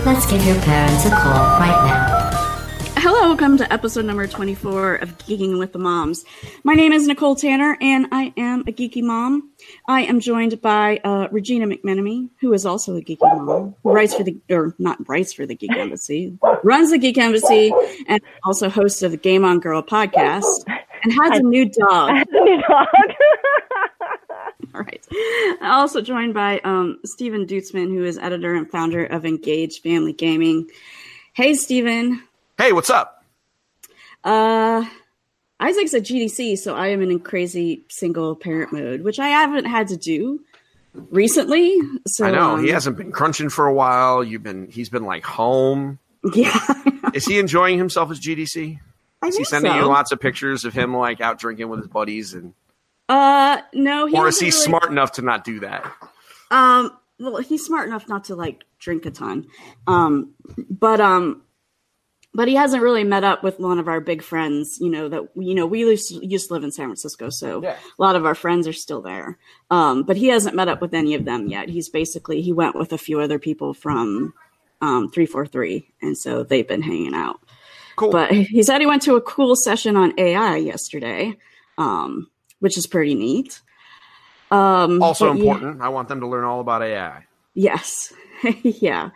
Let's give your parents a call right now. Hello, welcome to episode number 24 of Geeking with the Moms. My name is Nicole Tanner, and I am a geeky mom. I am joined by Regina McMenemy, who is also a geeky mom, who runs the Geek Embassy, runs the Geek Embassy, and also hosts of the Game On Girl podcast, and has a new dog. All right. I'm also joined by Stephen Dutzman, who is editor and founder of Engage Family Gaming. Hey, Stephen. Hey, what's up? Isaac's at GDC, so I am in crazy single parent mode, which I haven't had to do recently. So I know he hasn't been crunching for a while. He's been like home. Yeah. Is he enjoying himself as GDC? Is he sending you lots of pictures of him like out drinking with his buddies and? No. Or is he smart enough to not do that? Well, he's smart enough not to like drink a ton. But he hasn't really met up with one of our big friends, we used to live in San Francisco. So yeah. A lot of our friends are still there. But he hasn't met up with any of them yet. He went with a few other people from 343. And so they've been hanging out. Cool. But he said he went to a cool session on AI yesterday, which is pretty neat. Also important. Yeah. I want them to learn all about AI. Yes. Yeah.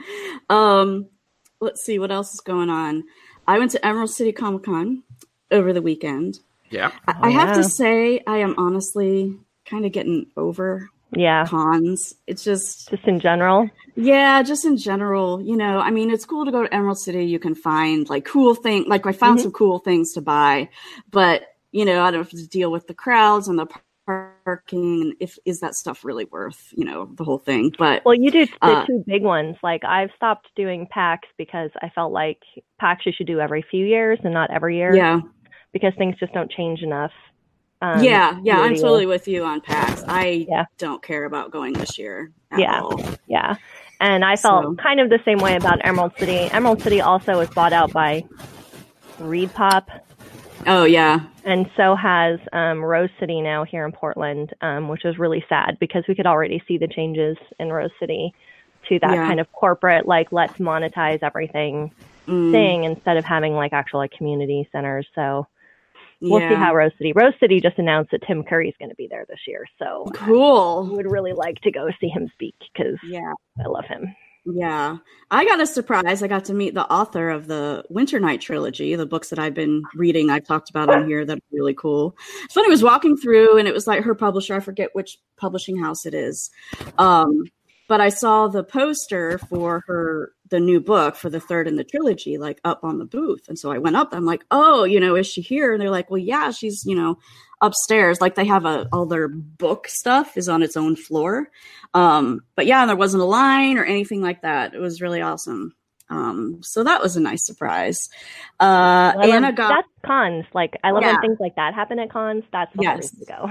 Let's see what else is going on. I went to Emerald City Comic Con over the weekend. Yeah. I have to say, I am honestly kind of getting over cons. It's just in general. Yeah, just in general. It's cool to go to Emerald City. You can find like cool things. Like I found some cool things to buy, but I don't have to deal with the crowds and the parking, and is that stuff really worth the whole thing? But you do the two big ones. Like I've stopped doing PAX because I felt like PAX you should do every few years and not every year. Yeah, because things just don't change enough. I'm totally with you on PAX. I don't care about going this year at all. Yeah, and I felt kind of the same way about Emerald City. Emerald City also was bought out by ReedPop. Oh, yeah. And so has Rose City now here in Portland, which is really sad because we could already see the changes in Rose City to that kind of corporate, like, let's monetize everything thing instead of having, like, actual like community centers. So we'll see how Rose City just announced that Tim Curry's going to be there this year. So cool. I would really like to go see him speak because I love him. Yeah. I got a surprise. I got to meet the author of the Winter Night trilogy, the books that I've been reading. I've talked about on here that are really cool. It's funny, I was walking through and it was like her publisher. I forget which publishing house it is. But I saw the poster for the new book for the third in the trilogy, like up on the booth. And so I went up, I'm like, oh, is she here? And they're like, well, yeah, she's, upstairs. Like they have all their book stuff is on its own floor. But yeah, there wasn't a line or anything like that. It was really awesome. So that was a nice surprise. Anna that's cons. Like I love when things like that happen at cons. That's the place to go.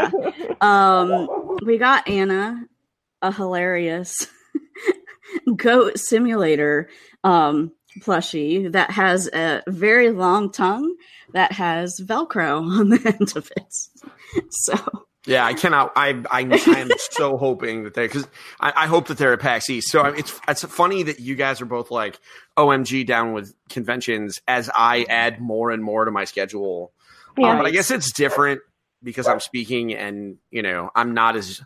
Yeah. We got Anna a hilarious goat simulator plushie that has a very long tongue that has Velcro on the end of it. So yeah, I cannot. I am so hoping that because I hope that they're at PAX East. So it's funny that you guys are both like OMG down with conventions as I add more and more to my schedule. Yeah. But I guess it's different because I'm speaking and I'm not as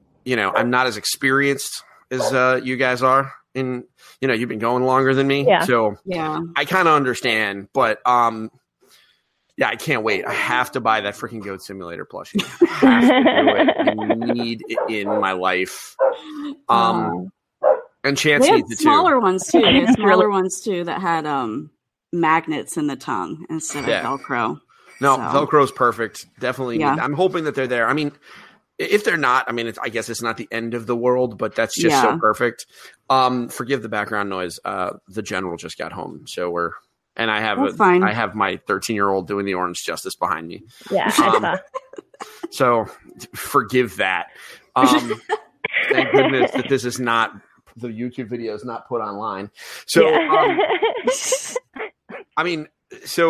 experienced as you guys are. And you've been going longer than me, so I kind of understand. But I can't wait. I have to buy that freaking Goat Simulator plushie. I have to do it. I need it in my life. And Chance needs it too. Smaller ones too. They had smaller ones too that had magnets in the tongue instead of Velcro. No, Velcro's perfect. Definitely. Yeah. I'm hoping that they're there. I mean, if they're not, I guess it's not the end of the world, but that's just so perfect. Forgive the background noise. The general just got home, so I have my 13-year-old doing the Orange Justice behind me. Yeah. So forgive that. Thank goodness that this is not the YouTube video is not put online. So,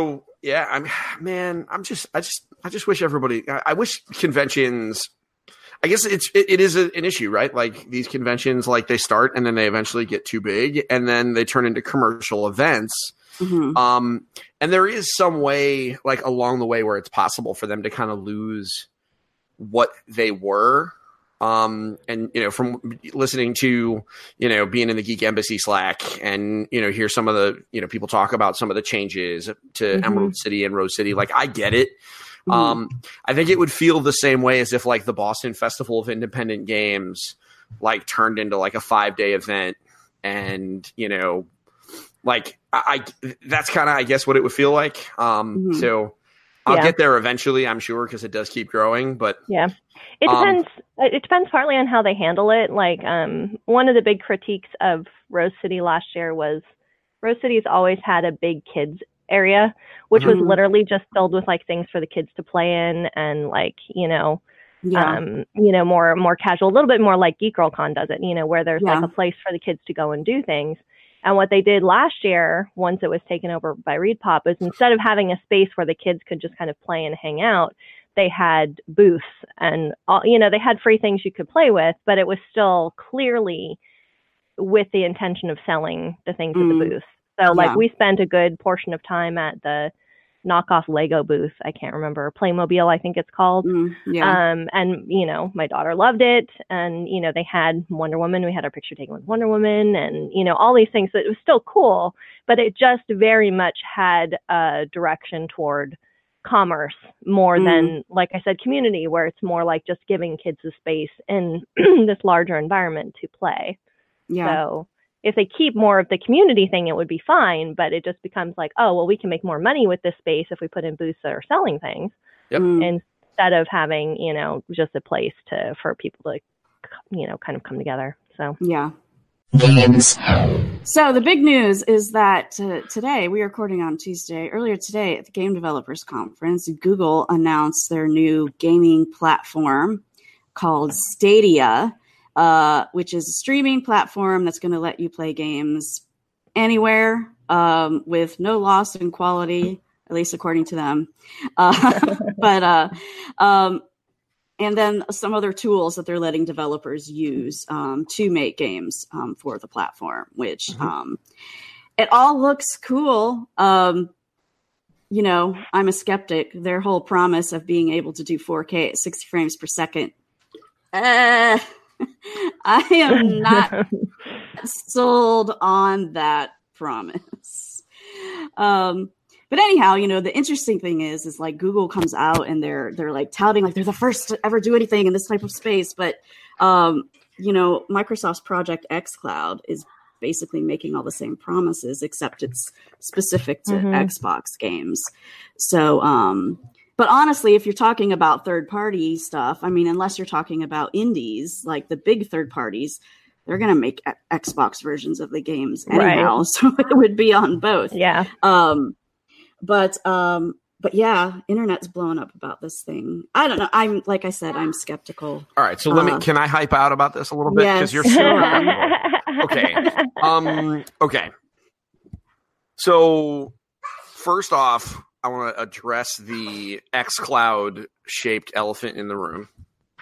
I just wish everybody. I wish conventions. I guess it is an issue, right? Like these conventions, like they start and then they eventually get too big and then they turn into commercial events. Mm-hmm. And there is some way, like along the way, where it's possible for them to kind of lose what they were. And, from listening to, being in the Geek Embassy Slack and, hear some of the, people talk about some of the changes to mm-hmm. Emerald City and Rose City. Like, I get it. Mm-hmm. I think it would feel the same way as if like the Boston Festival of Independent Games, like turned into like a 5-day event. And, like that's kind of, I guess, what it would feel like. Mm-hmm. So I'll get there eventually, I'm sure, because it does keep growing, but it depends. It depends partly on how they handle it. Like, one of the big critiques of Rose City last year was Rose City's always had a big kids area, which mm-hmm. was literally just filled with like things for the kids to play in and like, more casual, a little bit more like Geek Girl Con does it, where there's like a place for the kids to go and do things. And what they did last year, once it was taken over by ReedPop, is instead of having a space where the kids could just kind of play and hang out, they had booths and, they had free things you could play with, but it was still clearly with the intention of selling the things at the booth. So like we spent a good portion of time at the knockoff Lego booth. I can't remember, Playmobil, I think it's called. And, my daughter loved it. And, they had Wonder Woman. We had our picture taken with Wonder Woman and, all these things. So it was still cool, but it just very much had a direction toward commerce more than, like I said, community, where it's more like just giving kids a space in this larger environment to play. So if they keep more of the community thing, it would be fine, but it just becomes like, oh, well, we can make more money with this space if we put in booths that are selling things instead of having, just a place for people to, kind of come together. So, So the big news is that today, we are recording on Tuesday, earlier today at the Game Developers Conference, Google announced their new gaming platform called Stadia, which is a streaming platform that's going to let you play games anywhere with no loss in quality, at least according to them. And then some other tools that they're letting developers use to make games for the platform, which it all looks cool. I'm a skeptic. Their whole promise of being able to do 4K at 60 frames per second. I am not sold on that promise. But anyhow, the interesting thing is like Google comes out and they're like touting like they're the first to ever do anything in this type of space. But, Microsoft's Project xCloud is basically making all the same promises, except it's specific to Xbox games. So, but honestly, if you're talking about third-party stuff, I mean, unless you're talking about indies, like the big third parties, they're going to make Xbox versions of the games anyhow. Right. So it would be on both. Yeah. But yeah, internet's blowing up about this thing. I don't know. I'm like I said, I'm skeptical. All right. So can I hype out about this a little bit? Because you're so okay. Okay. So first off, I want to address the xCloud shaped elephant in the room.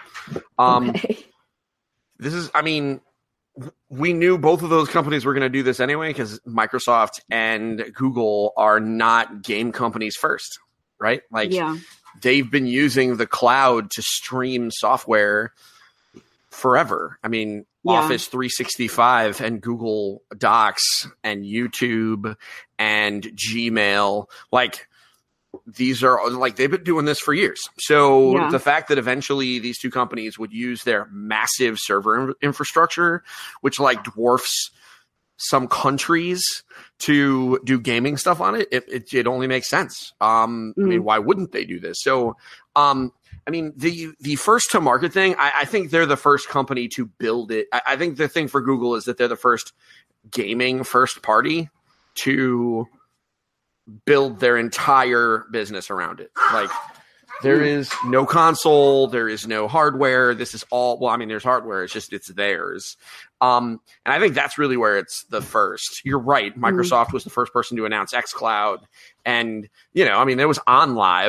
This is, we knew both of those companies were going to do this anyway, because Microsoft and Google are not game companies first, right? Like they've been using the cloud to stream software forever. Office 365 and Google Docs and YouTube and Gmail, like these are like they've been doing this for years. So the fact that eventually these two companies would use their massive server infrastructure, which like dwarfs some countries, to do gaming stuff on it only makes sense. Why wouldn't they do this? So, the first to market thing, I think they're the first company to build it. I think the thing for Google is that they're the first gaming first party to build their entire business around it. Like there is no console, there is no hardware. This is all, there's hardware. It's theirs. And I think that's really where it's the first. You're right. Microsoft was the first person to announce xCloud. And, it was OnLive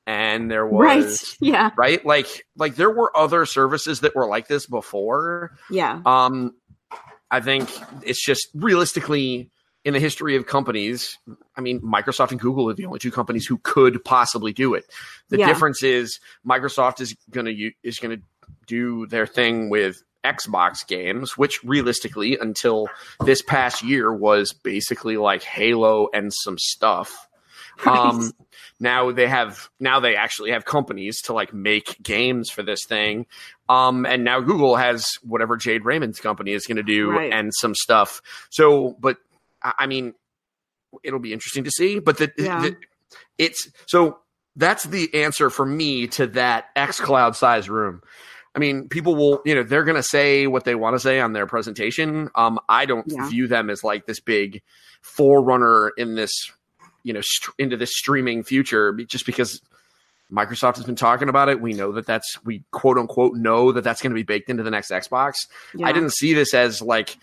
and there was right. Right. Like there were other services that were like this before. Yeah. I think it's just realistically in the history of companies, I mean, Microsoft and Google are the only two companies who could possibly do it. The difference is Microsoft is going to do their thing with Xbox games, which realistically until this past year was basically like Halo and some stuff. Right. Now they actually have companies to like make games for this thing. And now Google has whatever Jade Raymond's company is going to do and some stuff. So, but I mean, it'll be interesting to see, but so that's the answer for me to that xCloud size room. I mean, people will, they're going to say what they want to say on their presentation. I don't view them as like this big forerunner in this, into this streaming future, just because Microsoft has been talking about it. We know we quote unquote know that that's going to be baked into the next Xbox. Yeah. I didn't see this as like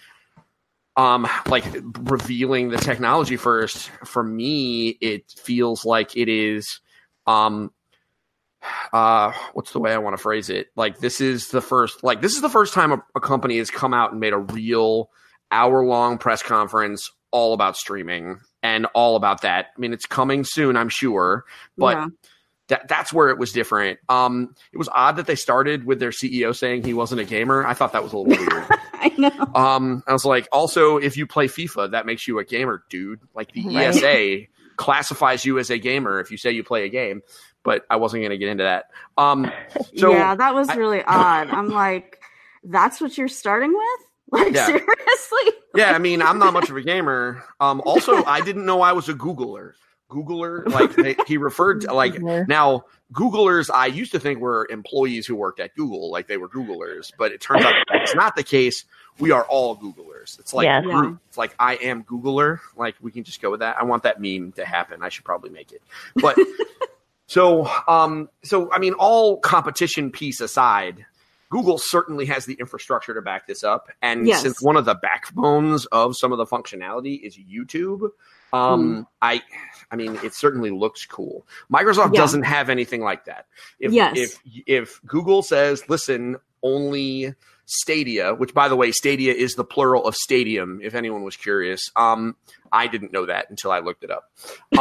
revealing the technology first. For me, it feels like it is, what's the way I want to phrase it? Like this is the first time a company has come out and made a real hour-long press conference all about streaming and all about that. I mean, it's coming soon, I'm sure, but that's where it was different. It was odd that they started with their CEO saying he wasn't a gamer. I thought that was a little weird. I know. I was like, also, if you play FIFA, that makes you a gamer, dude. Like the ESA classifies you as a gamer if you say you play a game. But I wasn't going to get into that. So yeah, that was really odd. I'm like, that's what you're starting with? Like, seriously? Yeah, I mean, I'm not much of a gamer. Also, I didn't know I was a Googler. He referred to, like, now, Googlers, I used to think were employees who worked at Google, like they were Googlers, but it turns out that's not the case. We are all Googlers. It's like, it's like, I am Googler. Like, we can just go with that. I want that meme to happen. I should probably make it. But, so, I mean, all competition piece aside, Google certainly has the infrastructure to back this up. And since one of the backbones of some of the functionality is YouTube, I mean, it certainly looks cool. Microsoft doesn't have anything like that. If Google says, listen, only Stadia, which by the way, Stadia is the plural of stadium, if anyone was curious. I didn't know that until I looked it up.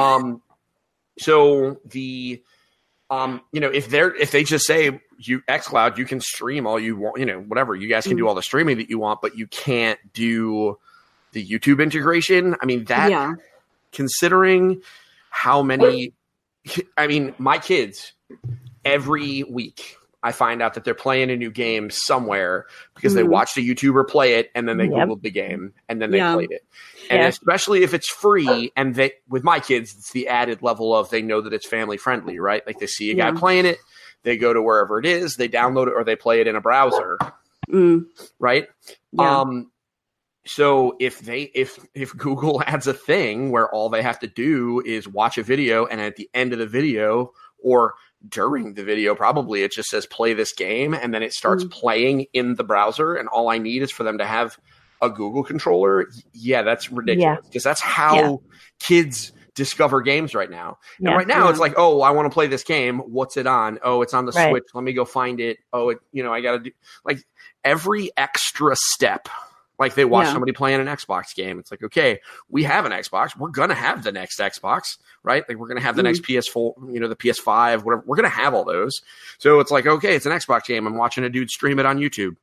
So the, if they just say xCloud, you can stream all you want, whatever, you guys can do all the streaming that you want, but you can't do the YouTube integration. I mean, that considering how many, I mean, my kids every week, I find out that they're playing a new game somewhere because they watched a YouTuber play it and then they Googled the game and then they played it. And especially if it's free, and with my kids, it's the added level of they know that it's family friendly, right? Like they see a guy playing it, they go to wherever it is, they download it or they play it in a browser, right? Yeah. So if Google adds a thing where all they have to do is watch a video and at the end of the video or during the video, probably it just says play this game and then it starts playing in the browser and all I need is for them to have a Google controller. Yeah, that's ridiculous because that's how kids discover games right now. And right now it's like, oh, I want to play this game. What's it on? Oh, it's on the Switch. Let me go find it. Oh, I got to do like every extra step. Like they watch somebody playing an Xbox game. It's like, okay, we have an Xbox. We're going to have the next Xbox, right? Like we're going to have the next PS4, the PS5, whatever. We're going to have all those. So it's like, okay, it's an Xbox game. I'm watching a dude stream it on YouTube.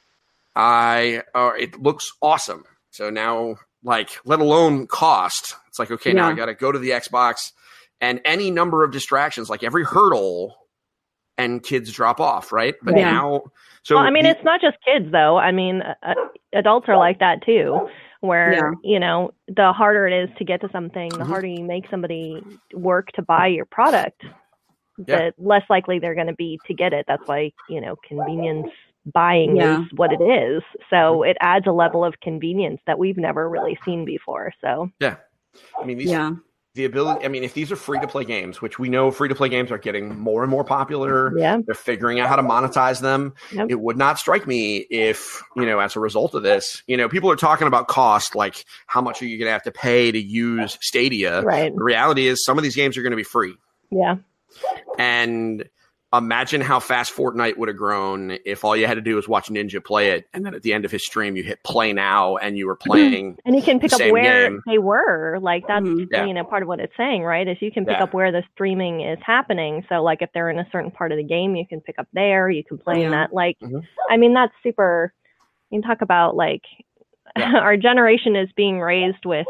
It looks awesome. So now, like, let alone cost. It's like, okay, now I got to go to the Xbox and any number of distractions, like every hurdle and kids drop off, right? But now... So well, I mean, it's not just kids, though. I mean, adults are like that, too, where, the harder it is to get to something, the harder you make somebody work to buy your product, the less likely they're going to be to get it. That's why, convenience buying is what it is. So it adds a level of convenience that we've never really seen before. So, I mean, the ability, I mean, if these are free-to-play games, which we know free-to-play games are getting more and more popular, they're figuring out how to monetize them. It would not strike me if, as a result of this, people are talking about cost, like how much are you going to have to pay to use Stadia? Right. The reality is some of these games are going to be free. Yeah. And imagine how fast Fortnite would have grown if all you had to do was watch Ninja play it, and then at the end of his stream, you hit play now, and you were playing. And you can pick up where game. they were. Like that's part of what it's saying, right? Is you can pick up where the streaming is happening. So like if they're in a certain part of the game, you can pick up there. You can play in that. Like, I mean, that's super. You can talk about like our generation is being raised with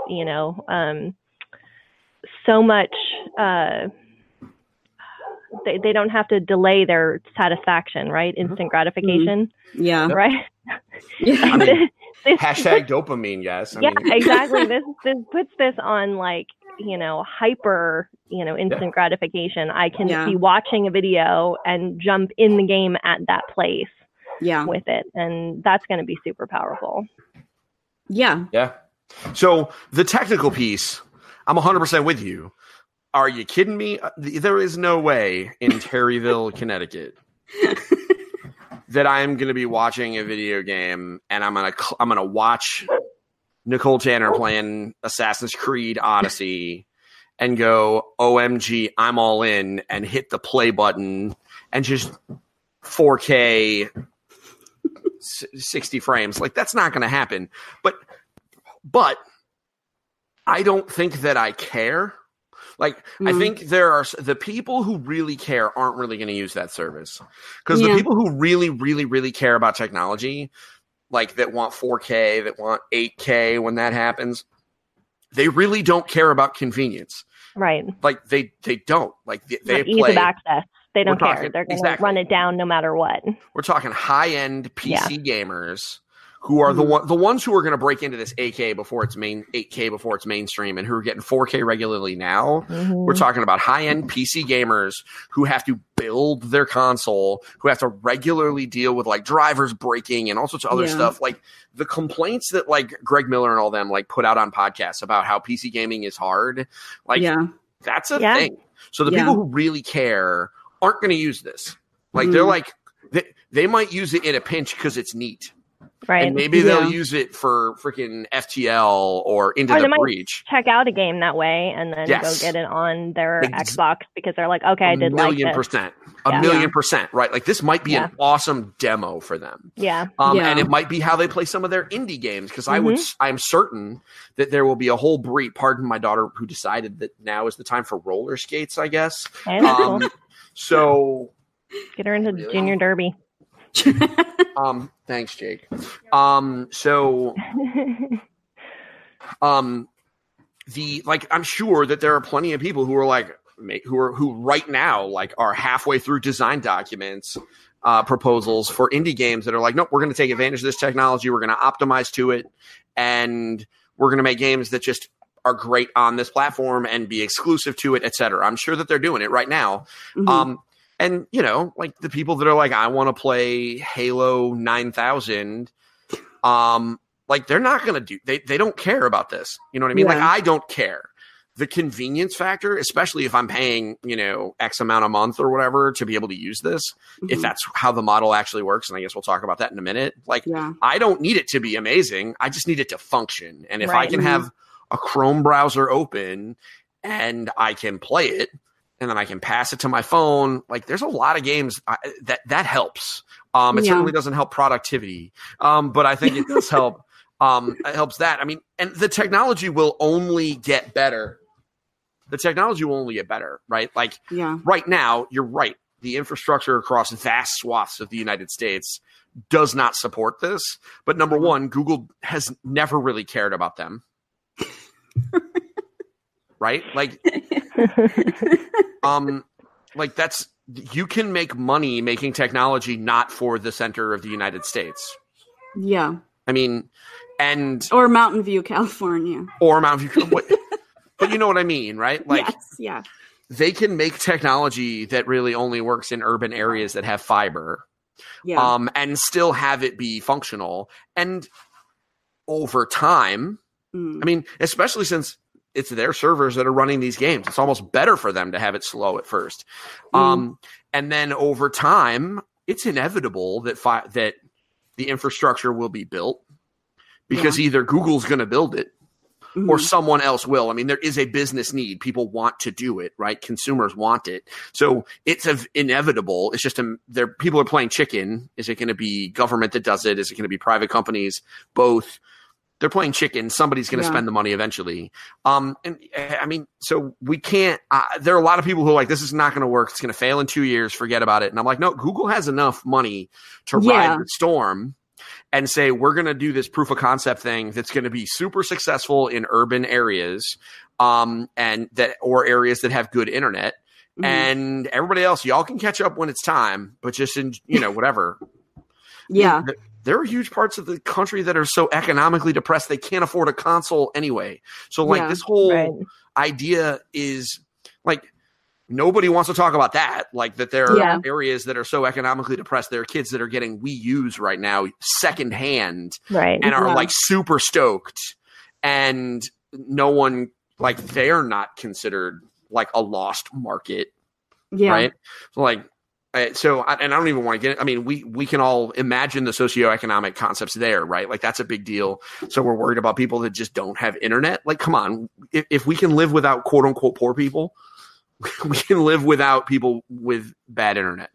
so much. They don't have to delay their satisfaction, right? Instant gratification. Yeah. Right? I mean, hashtag dopamine, yes. I mean. Exactly. This puts this on like, hyper, instant gratification. I can be watching a video and jump in the game at that place with it. And that's going to be super powerful. Yeah. Yeah. So the technical piece, I'm 100% with you. Are you kidding me? There is no way in Terryville, Connecticut, that I am going to be watching a video game and I'm going to watch Nicole Tanner playing Assassin's Creed Odyssey and go, OMG, I'm all in, and hit the play button and just 4K 60 frames. Like, that's not going to happen. But I don't think that I care. Like, I think there are the people who really care aren't really going to use that service, because the people who really, really, really care about technology, like that want 4K, that want 8K when that happens, they really don't care about convenience. Right. Like they don't like they play ease of access. They don't care. They're going to run it down no matter what. We're talking high-end PC gamers who are the ones who are going to break into this 8K before it's mainstream, and who are getting 4K regularly now. We're talking about high-end PC gamers who have to build their console, who have to regularly deal with like drivers breaking and all sorts of other stuff. Like the complaints that like Greg Miller and all them like put out on podcasts about how PC gaming is hard. Like that's a thing. So the people who really care aren't going to use this. Like they're like, they might use it in a pinch because it's neat. Right. And maybe they'll use it for freaking FTL or Into the Breach. Check out a game that way and then go get it on their Xbox because they're like, okay, I did like this. A million percent. Right. Like this might be an awesome demo for them. Yeah. And it might be how they play some of their indie games, because I'm certain that there will be a whole breed. Pardon my daughter, who decided that now is the time for roller skates, I guess. Cool. So get her into Junior Derby. Thanks, Jake. I'm sure that there are plenty of people who are like, who right now like are halfway through design documents, proposals for indie games that are like, nope, we're going to take advantage of this technology. We're going to optimize to it, and we're going to make games that just are great on this platform and be exclusive to it, etc. I'm sure that they're doing it right now. And, like the people that are like, I want to play Halo 9000, like they're not going to do, they don't care about this. You know what I mean? Like I don't care. The convenience factor, especially if I'm paying, X amount a month or whatever to be able to use this, if that's how the model actually works. And I guess we'll talk about that in a minute. Like I don't need it to be amazing. I just need it to function. And if I can have a Chrome browser open and I can play it, and then I can pass it to my phone. Like there's a lot of games that helps. It certainly doesn't help productivity. But I think it does help. It helps that. I mean, and the technology will only get better. Right? Like right now, you're right. The infrastructure across vast swaths of the United States does not support this. But number one, Google has never really cared about them. Right? Like, like that's, you can make money making technology not for the center of the United States. Yeah. I mean, or Mountain View, California. But you know what I mean, right? Like, yes, they can make technology that really only works in urban areas that have fiber, and still have it be functional. And over time, I mean, especially since it's their servers that are running these games, it's almost better for them to have it slow at first. And then over time, it's inevitable that the infrastructure will be built, because either Google's going to build it, or someone else will. I mean, there is a business need. People want to do it, right? Consumers want it. So it's inevitable. It's just people are playing chicken. Is it going to be government that does it? Is it going to be private companies? Both. They're playing chicken. Somebody's going to spend the money eventually. And I mean, so we can't, there are a lot of people who are like, this is not going to work. It's going to fail in 2 years. Forget about it. And I'm like, no, Google has enough money to ride the storm and say, we're going to do this proof of concept thing that's going to be super successful in urban areas, or areas that have good internet. And everybody else, y'all can catch up when it's time, but just in, whatever. Yeah. There are huge parts of the country that are so economically depressed they can't afford a console anyway. So like this whole idea is like nobody wants to talk about that. Like that there are areas that are so economically depressed. There are kids that are getting Wii U's right now secondhand and are like super stoked. And no one, like, they're not considered like a lost market. Yeah. Right. So like, I don't even want to get it. I mean, we can all imagine the socioeconomic concepts there, right? Like that's a big deal. So we're worried about people that just don't have internet. Like, come on, if we can live without quote unquote poor people, we can live without people with bad internet.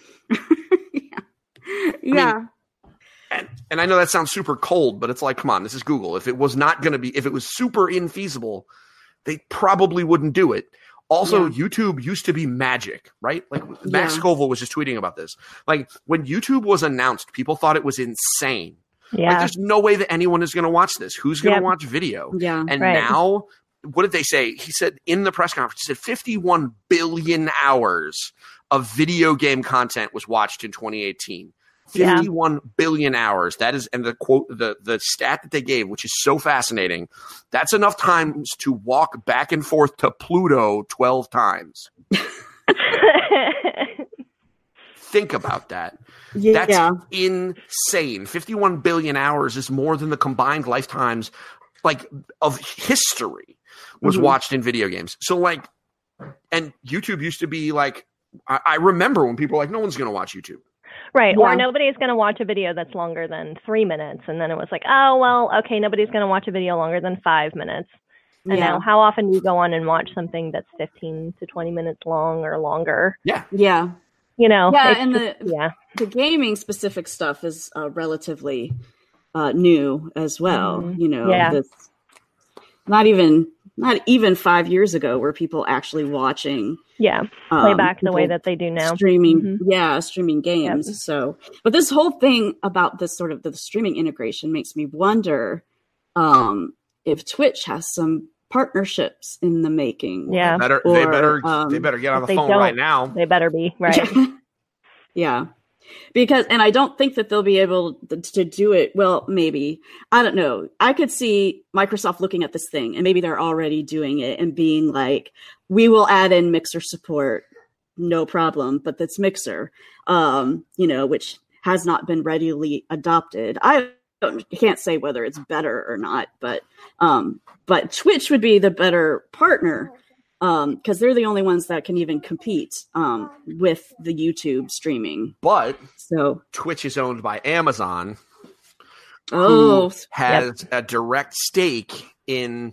Yeah. And I know that sounds super cold, but it's like, come on, this is Google. If it was super infeasible, they probably wouldn't do it. Also, YouTube used to be magic, right? Like Max Scoville was just tweeting about this. Like when YouTube was announced, people thought it was insane. Yeah. Like there's no way that anyone is going to watch this. Who's going to watch video? Yeah. And now, what did they say? He said in the press conference, he said 51 billion hours of video game content was watched in 2018. 51 billion hours. That is, and the quote, the stat that they gave, which is so fascinating, that's enough times to walk back and forth to Pluto 12 times. Think about that. That's insane. 51 billion hours is more than the combined lifetimes like of history was watched in video games. So like, and YouTube used to be like, I remember when people were like, no one's going to watch YouTube. Right. Yeah. Or nobody's going to watch a video that's longer than 3 minutes. And then it was like, oh, well, okay, nobody's going to watch a video longer than 5 minutes. And now how often do you go on and watch something that's 15 to 20 minutes long or longer? Yeah. Yeah. And the gaming specific stuff is relatively new as well. This, not even 5 years ago were people actually watching play back the way that they do now, streaming streaming games. So but this whole thing about this sort of the streaming integration makes me wonder if Twitch has some partnerships in the making. They better get on the phone right now. They better be right. Because, and I don't think that they'll be able to do it. Well, maybe. I don't know. I could see Microsoft looking at this thing and maybe they're already doing it and being like, we will add in Mixer support. No problem. But that's Mixer, which has not been readily adopted. I can't say whether it's better or not, but Twitch would be the better partner. Because they're the only ones that can even compete with the YouTube streaming. But Twitch is owned by Amazon, who has a direct stake in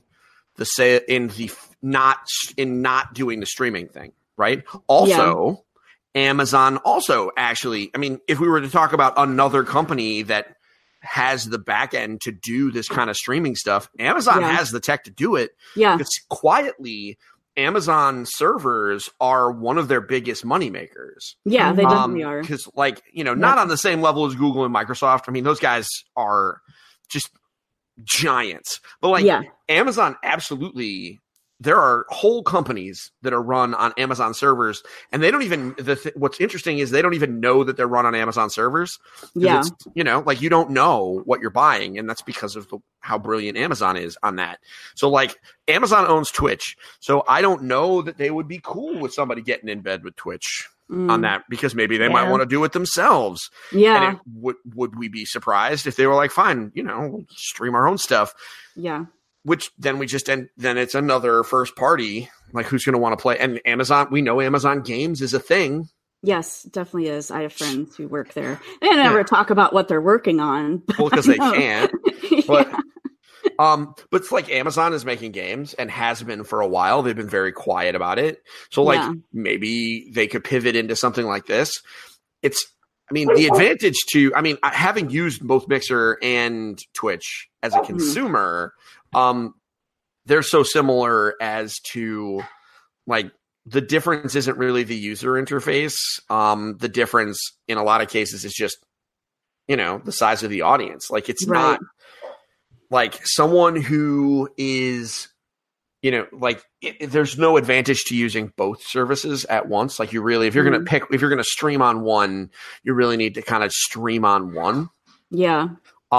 not doing the streaming thing, right? Also, Amazon also actually, I mean, if we were to talk about another company that has the back end to do this kind of streaming stuff, Amazon has the tech to do it. Yeah, it's quietly. Amazon servers are one of their biggest moneymakers. Yeah, they definitely are. Because, like, not on the same level as Google and Microsoft. I mean, those guys are just giants. But, like, Amazon absolutely – there are whole companies that are run on Amazon servers, and they don't even what's interesting is they don't even know that they're run on Amazon servers. Yeah. Like you don't know what you're buying, and that's because of how brilliant Amazon is on that. So like Amazon owns Twitch. So I don't know that they would be cool with somebody getting in bed with Twitch on that, because maybe they might want to do it themselves. Yeah. And would we be surprised if they were like, fine, we'll stream our own stuff. Yeah. Which then then it's another first party, like who's going to want to play. And Amazon, we know Amazon Games is a thing. Yes, definitely is. I have friends who work there. They never talk about what they're working on. Well, because they can't. But But it's like Amazon is making games and has been for a while. They've been very quiet about it. So like maybe they could pivot into something like this. The advantage to, having used both Mixer and Twitch as a consumer, they're so similar as to like the difference isn't really the user interface. The difference in a lot of cases is just, the size of the audience. Like it's not like someone who is, there's no advantage to using both services at once. Like you really, if you're going to stream on one, you really need to kind of stream on one. Yeah.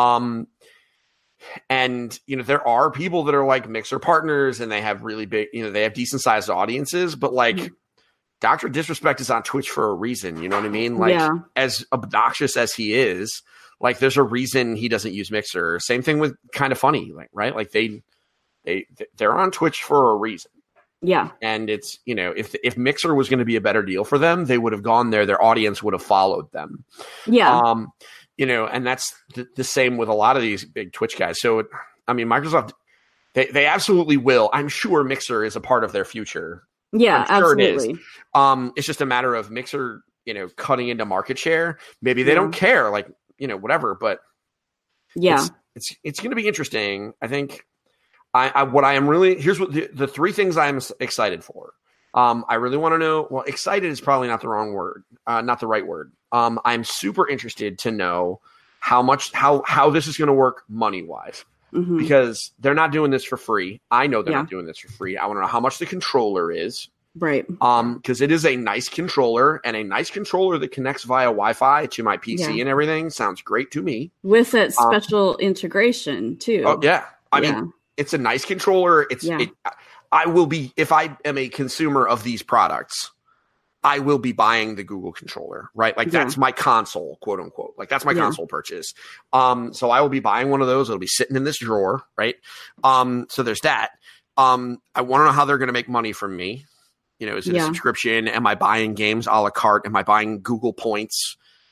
And, there are people that are like Mixer partners and they have really big, they have decent sized audiences, but like Dr. Disrespect is on Twitch for a reason. You know what I mean? Like as obnoxious as he is, like there's a reason he doesn't use Mixer. Same thing with Kind of Funny, like, right? Like they're on Twitch for a reason. Yeah. And it's, if Mixer was going to be a better deal for them, they would have gone there. Their audience would have followed them. Yeah. And that's the same with a lot of these big Twitch guys. So, Microsoft, they absolutely will. I'm sure Mixer is a part of their future. Yeah, I'm sure absolutely. It is. It's just a matter of Mixer, cutting into market share. Maybe they don't care, like, whatever. But it's going to be interesting. I think here's what the three things I'm excited for. I really want to know. Well, excited is probably not the wrong word, not the right word. I'm super interested to know how this is going to work money wise, because they're not doing this for free. I know they're not doing this for free. I want to know how much the controller is, right? Because it is a nice controller, and a nice controller that connects via Wi-Fi to my PC and everything sounds great to me. With that special integration too. Oh yeah, I mean it's a nice controller. I will be, if I am a consumer of these products, I will be buying the Google controller, right? Like that's my console, quote unquote. Like that's my console purchase. So I will be buying one of those. It'll be sitting in this drawer, right? So there's that. I want to know how they're going to make money from me. Is it a subscription? Am I buying games a la carte? Am I buying Google points?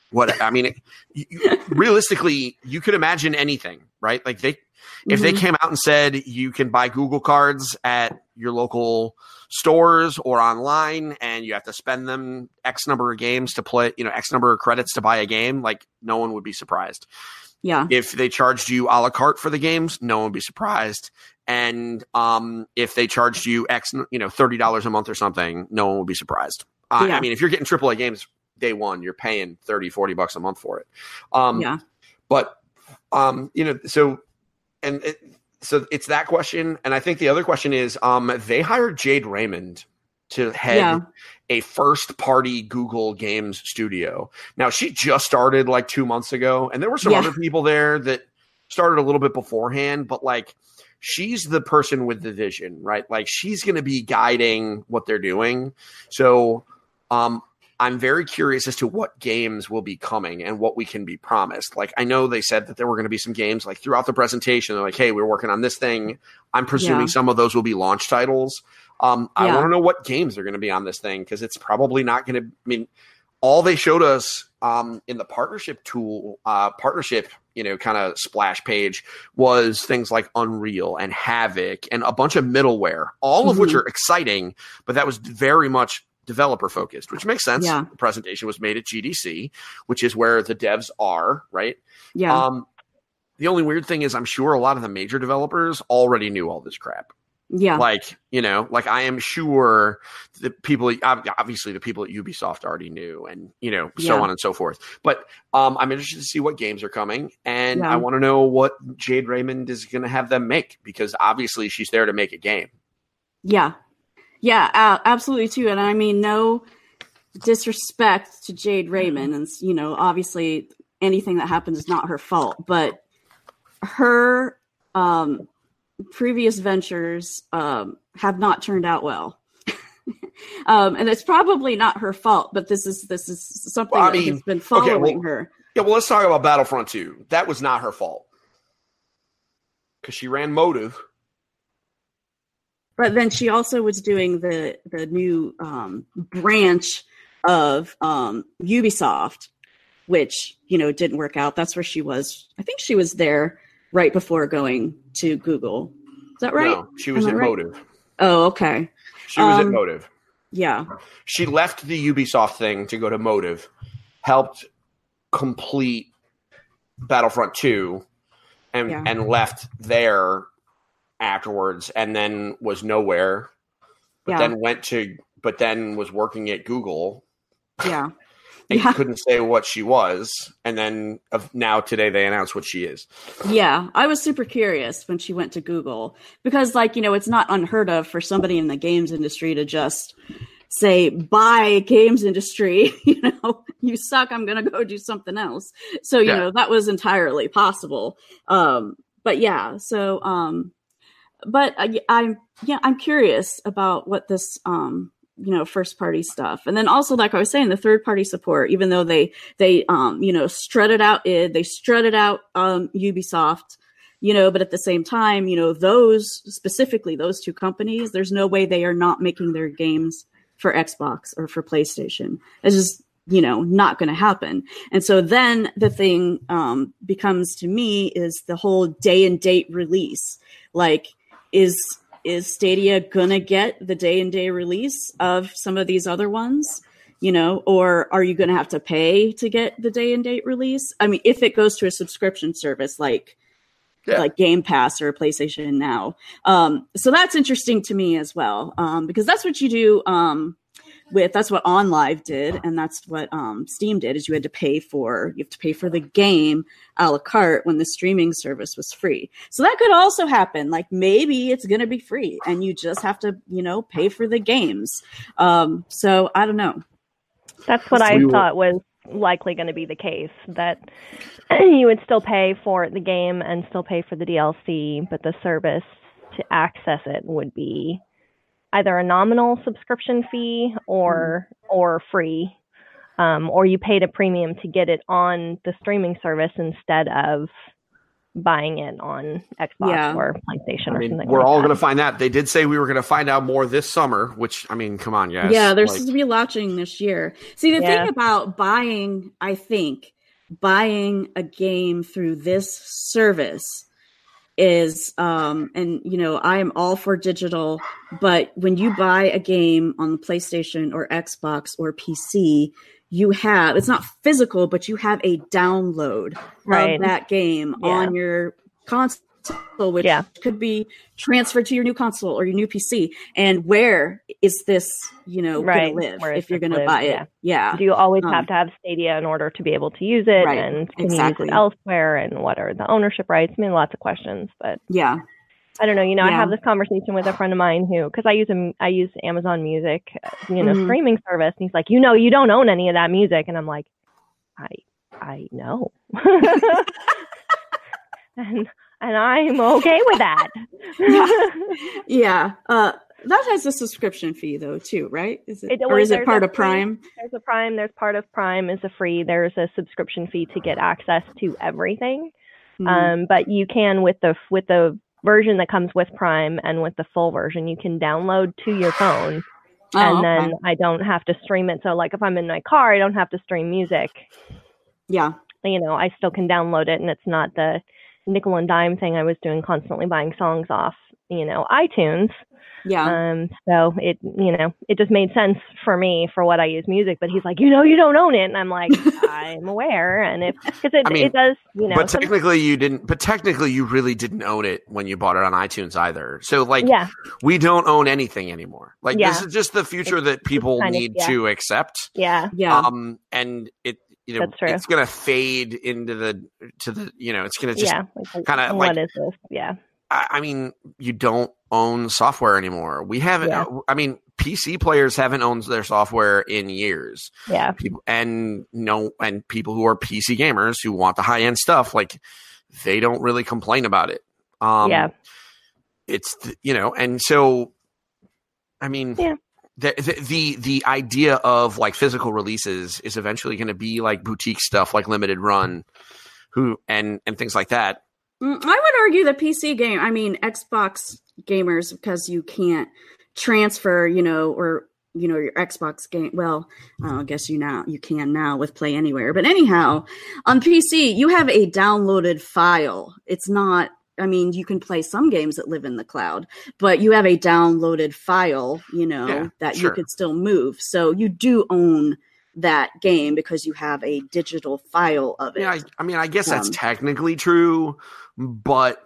Realistically, you could imagine anything, right? Like if they came out and said you can buy Google cards at your local stores or online and you have to spend them X number of games to play, X number of credits to buy a game, like no one would be surprised. Yeah. If they charged you a la carte for the games, no one would be surprised. And if they charged you X, $30 a month or something, no one would be surprised. If you're getting AAA games day one, you're paying $30-$40 a month for it. But so it's that question. And I think the other question is, they hired Jade Raymond to head a first party Google Games studio. Now she just started like 2 months ago, and there were some other people there that started a little bit beforehand, but like she's the person with the vision, right? Like she's going to be guiding what they're doing. So, I'm very curious as to what games will be coming and what we can be promised. Like, I know they said that there were going to be some games like throughout the presentation. They're like, hey, we're working on this thing. I'm presuming some of those will be launch titles. I want to know what games are going to be on this thing, because it's probably not going to, all they showed us in the partnership kind of splash page was things like Unreal and Havoc and a bunch of middleware, all of which are exciting, but that was very much developer focused, which makes sense. The presentation was made at GDC, which is where the devs are, right? The only weird thing is I'm sure a lot of the major developers already knew all this crap. Like I am sure the people, obviously the people at Ubisoft already knew, and so on and so forth. But I'm interested to see what games are coming, and I want to know what Jade Raymond is going to have them make, because obviously she's there to make a game. Yeah, absolutely too. And I mean, no disrespect to Jade Raymond, and obviously anything that happens is not her fault, but her previous ventures have not turned out well. And it's probably not her fault, but this is something that has been following her. Yeah, well, let's talk about Battlefront 2. That was not her fault, because she ran Motive. But then she also was doing the new branch of Ubisoft, which didn't work out. That's where she was. I think she was there right before going to Google. Is that right? No, she was at Motive. Oh, okay. She was at Motive. Yeah. She left the Ubisoft thing to go to Motive, helped complete Battlefront 2, and left there afterwards, and then was nowhere. But then was working at Google. Yeah. And couldn't say what she was, and then now today they announced what she is. Yeah, I was super curious when she went to Google because, like, it's not unheard of for somebody in the games industry to just say, "Bye, games industry, you suck. I'm gonna go do something else." So that was entirely possible. But yeah, so but I'm curious about what this first party stuff. And then also, like I was saying, the third party support, even though they strutted out they strutted out Ubisoft, but at the same time, those two companies, there's no way they are not making their games for Xbox or for PlayStation. It's just, not going to happen. And so then the thing becomes to me is the whole day and date release. Like, is Stadia gonna get the day and day release of some of these other ones, or are you gonna have to pay to get the day and date release? I mean, if it goes to a subscription service like Game Pass or PlayStation Now. So that's interesting to me as well, because that's what you do that's what OnLive did, and that's what Steam did, is you have to pay for the game a la carte when the streaming service was free. So that could also happen. Like, maybe it's going to be free and you just have to, pay for the games. So I don't know. That's what I thought was likely going to be the case, that you would still pay for the game and still pay for the DLC, but the service to access it would be either a nominal subscription fee or free, or you paid a premium to get it on the streaming service instead of buying it on Xbox or PlayStation or something. We're all going to find out. They did say we were going to find out more this summer, which, come on, guys. Yeah, they're supposed to be launching this year. See, the thing about buying a game through this service is, I am all for digital, but when you buy a game on the PlayStation or Xbox or PC, it's not physical, but you have a download of that game on your console, which could be transferred to your new console or your new PC. And where is this, going to live if you're going to buy it? Do you always have to have Stadia in order to be able to use it? And can you use it elsewhere? And what are the ownership rights? Lots of questions, but I don't know. I have this conversation with a friend of mine because I use Amazon Music, streaming service. And he's like, you don't own any of that music. And I'm like, I know. and I'm okay with that. That has a subscription fee though too, right? Is it part of Prime? There's a Prime. There's part of Prime is a free. There's a subscription fee to get access to everything. But you can with the version that comes with Prime and with the full version, you can download to your phone, then I don't have to stream it. So like if I'm in my car, I don't have to stream music. Yeah. I still can download it, and it's not the nickel and dime thing I was doing, constantly buying songs off, iTunes. Yeah. So it just made sense for me for what I use music, but he's like, you don't own it. And I'm like, I'm aware. And it does, but technically you didn't, but technically you really didn't own it when you bought it on iTunes either. So we don't own anything anymore. Like this is just the future that people need to accept. Yeah. Yeah. And it's going to fade into it's going to just kind of what is this? Yeah. You don't own software anymore. We haven't. PC players haven't owned their software in years. Yeah. And people who are PC gamers who want the high end stuff, like they don't really complain about it. It's and so, the idea of like physical releases is eventually going to be like boutique stuff, like limited run, and things like that. I would argue the PC Xbox gamers, because you can't transfer, your Xbox game. Well, I guess you can now with Play Anywhere. But anyhow, on PC, you have a downloaded file. It's not, you can play some games that live in the cloud, but you have a downloaded file, that you could still move. So you do own that game because you have a digital file of it. Yeah, I guess that's technically true, but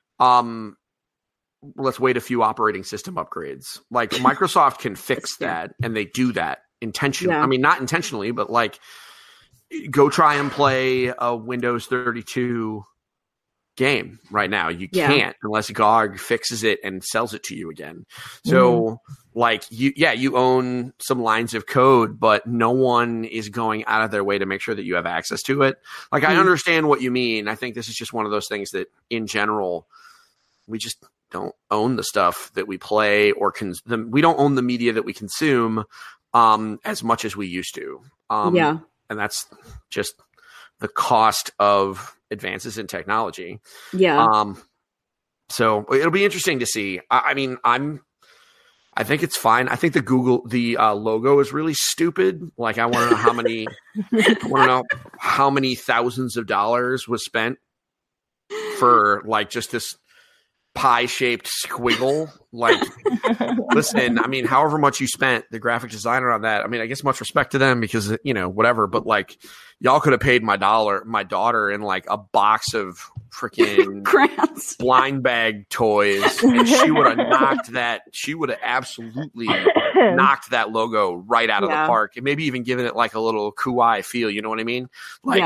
let's wait a few operating system upgrades. Like Microsoft can fix that, and they do that intentionally. Yeah. Not intentionally, but like go try and play a Windows 32 game right now. You can't unless GOG fixes it and sells it to you again. So you own some lines of code, but no one is going out of their way to make sure that you have access to it. Like I understand what you mean. I think this is just one of those things that in general, we just don't own the stuff that we play or we don't own the media that we consume as much as we used to. And that's just the cost of advances in technology. Yeah. So it'll be interesting to see. I think it's fine. I think the logo is really stupid. Like I want to know how many thousands of dollars was spent for like just this pie-shaped squiggle. Like, listen, however much you spent, the graphic designer on that, I guess much respect to them because, whatever, but like y'all could have paid my daughter in like a box of freaking blind bag toys, and she would have absolutely knocked that logo right out of the park, and maybe even given it like a little kawaii feel, you know what I mean? Like,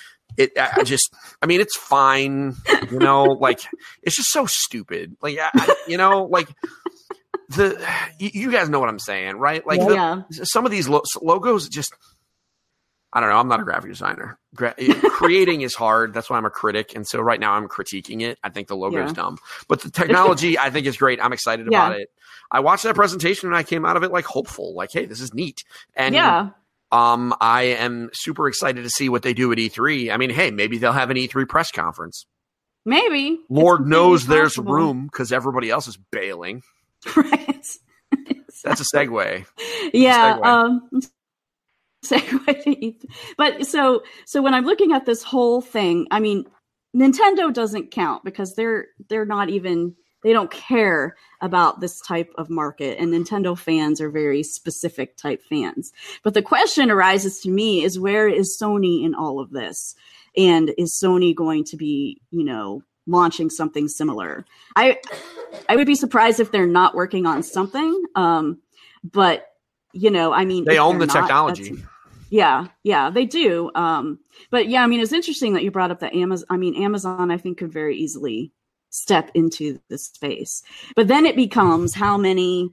it's fine, like it's just so stupid. Like, like you guys know what I'm saying, right? Like some of these logos just, I don't know. I'm not a graphic designer. Creating is hard. That's why I'm a critic. And so right now I'm critiquing it. I think the logo is dumb, but the technology I think is great. I'm excited about it. I watched that presentation and I came out of it like hopeful, like, hey, this is neat. And I am super excited to see what they do at E3. Hey, maybe they'll have an E3 press conference. Maybe. Lord knows there's room because everybody else is bailing. Right. That's a segue. Yeah. Segue to E3. But so when I'm looking at this whole thing, Nintendo doesn't count because they're not even. They don't care about this type of market, and Nintendo fans are very specific type fans. But the question arises to me is, where is Sony in all of this? And is Sony going to be, launching something similar? I would be surprised if they're not working on something. But, they own the technology. Yeah, they do. But it's interesting that you brought up that Amazon, I think, could very easily step into the space, but then it becomes how many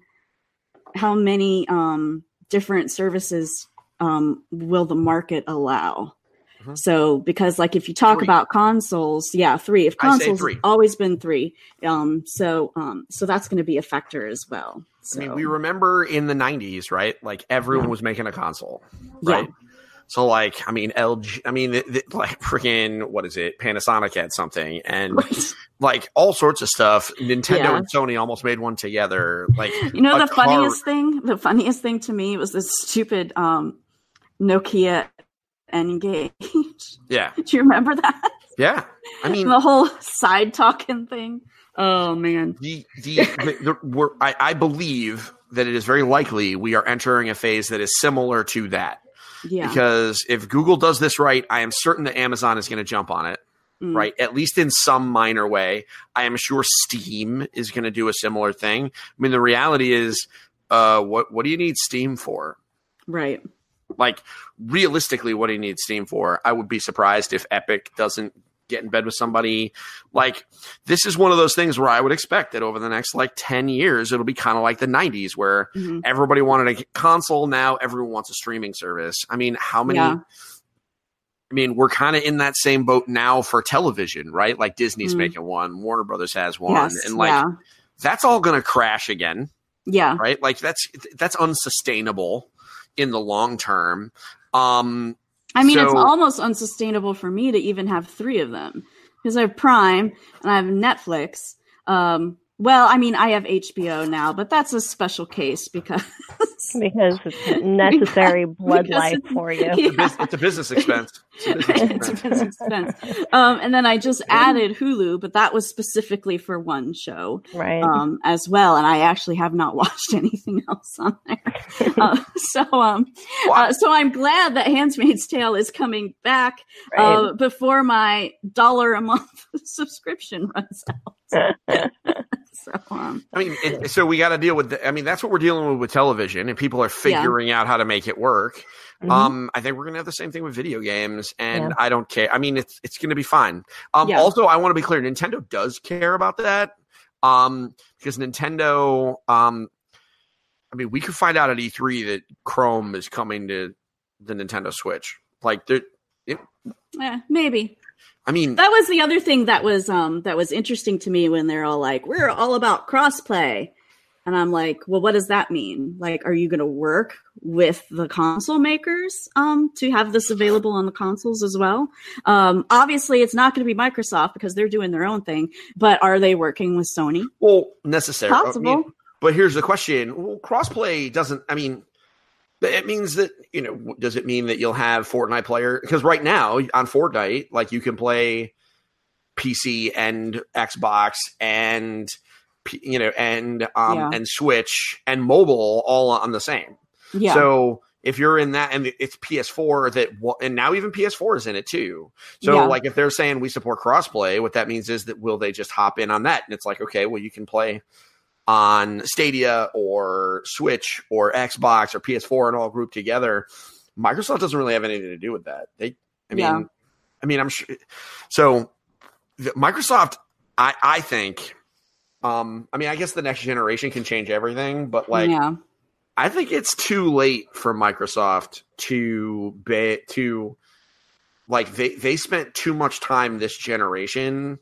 different services will the market allow? Mm-hmm. So because like if you talk about consoles, 3. If consoles have always been 3, so that's going to be a factor as well. So. We remember in the 90s, right? Like everyone was making a console, right? Yeah. So like, LG, like freaking, what is it? Panasonic had something, and like all sorts of stuff. Nintendo and Sony almost made one together. Like, the funniest thing to me was this stupid Nokia N-Gage. Yeah. Do you remember that? Yeah. The whole side talking thing. Oh man. I believe that it is very likely we are entering a phase that is similar to that. Yeah. Because if Google does this right, I am certain that Amazon is going to jump on it, right? At least in some minor way. I am sure Steam is going to do a similar thing. The reality is, what do you need Steam for? Right. Like, realistically, what do you need Steam for? I would be surprised if Epic doesn't get in bed with somebody. Like, this is one of those things where I would expect that over the next like 10 years, it'll be kind of like the 90s where everybody wanted a console. Now everyone wants a streaming service. How many, we're kind of in that same boat now for television, right? Like Disney's making one, Warner Brothers has one, and like, that's all going to crash again. Yeah. Right. Like that's unsustainable in the long term. It's almost unsustainable for me to even have 3 of them because I have Prime and I have Netflix. Well, I mean, I have HBO now, but that's a special case because it's necessary blood life for you. Yeah. It's a business expense. It's a business expense. And then I just added Hulu, but that was specifically for one show, right? As well. And I actually have not watched anything else on there. So I'm glad that Handmaid's Tale is coming back before my $1 a month subscription runs out. So, I mean, so we got to deal with. That's what we're dealing with television, and people are figuring out how to make it work. Mm-hmm. I think we're gonna have the same thing with video games, and I don't care. I mean, it's gonna be fine. Also, I want to be clear: Nintendo does care about that, because Nintendo. We could find out at E3 that Chrome is coming to the Nintendo Switch. Like, maybe. I mean, that was the other thing that was interesting to me when they're all like, we're all about crossplay. And I'm like, well, what does that mean? Like, are you going to work with the console makers to have this available on the consoles as well? Obviously, it's not going to be Microsoft because they're doing their own thing. But are they working with Sony? Well, necessarily. Possible. But here's the question. Well, crossplay doesn't – it means that, does it mean that you'll have Fortnite player? Because right now on Fortnite, like you can play PC and Xbox and, and Switch and mobile all on the same. Yeah. So if you're in that and it's PS4 and now even PS4 is in it too. So like if they're saying we support crossplay, what that means is that will they just hop in on that? And it's like, okay, well you can play on Stadia or Switch or Xbox or PS4 and all grouped together. Microsoft doesn't really have anything to do with that. I'm sure. So Microsoft, I think, I guess the next generation can change everything, but I think it's too late for Microsoft they spent too much time this generation,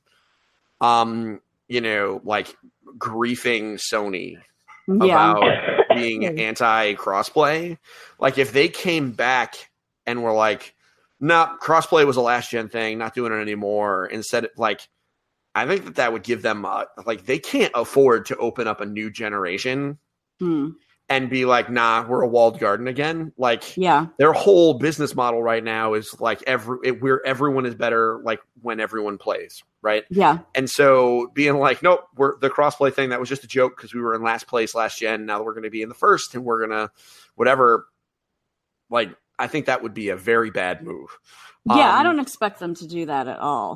griefing Sony about being anti-crossplay. Like if they came back and were like, nah, crossplay was a last gen thing, not doing it anymore. Instead, I think that would give them they can't afford to open up a new generation and be like, nah, we're a walled garden again. Their whole business model right now is everyone is better when everyone plays. Right. Yeah. And so being like, nope, we're the crossplay thing. That was just a joke because we were in last place last gen. Now we're going to be in the first and we're going to whatever. I think that would be a very bad move. I don't expect them to do that at all.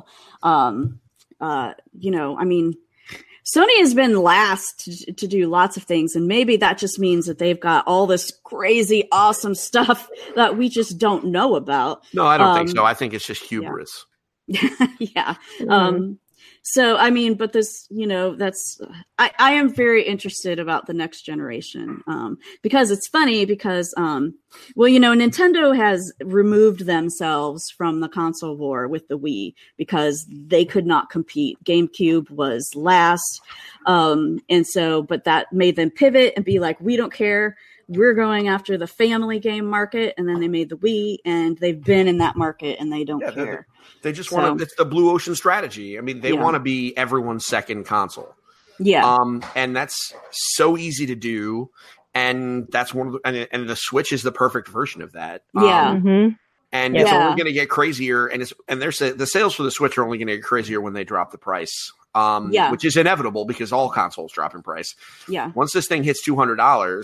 Sony has been last to do lots of things. And maybe that just means that they've got all this crazy, awesome stuff that we just don't know about. No, I don't think so. I think it's just hubris. Yeah. But this, I am very interested about the next generation, because it's funny because, Nintendo has removed themselves from the console war with the Wii because they could not compete. GameCube was last. But that made them pivot and be like, we don't care. We're going after the family game market. And then they made the Wii and they've been in that market and they don't care. They just want to, it's the blue ocean strategy. They want to be everyone's second console. Yeah. And that's so easy to do. And that's one of the, and the Switch is the perfect version of that. Yeah. And it's only going to get crazier. And the sales for the Switch are only going to get crazier when they drop the price. Which is inevitable because all consoles drop in price. Yeah. Once this thing hits $200,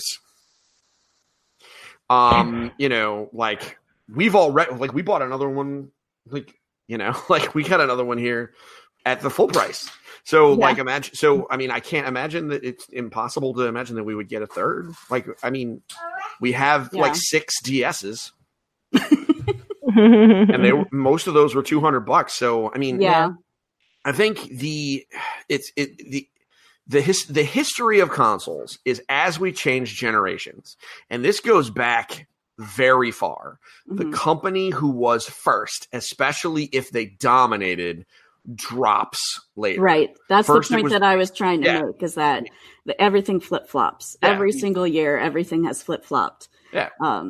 we've already, we bought another one, we got another one here at the full price. So imagine, I can't imagine that it's impossible to imagine that we would get a third. We have 6 DSs and most of those were $200. So, I think the history of consoles is as we change generations, and this goes back very far. The company who was first, especially if they dominated, drops later. Right. That's first the point that I was trying to make, is that everything flip-flops. Every single year, everything has flip-flopped. Yeah.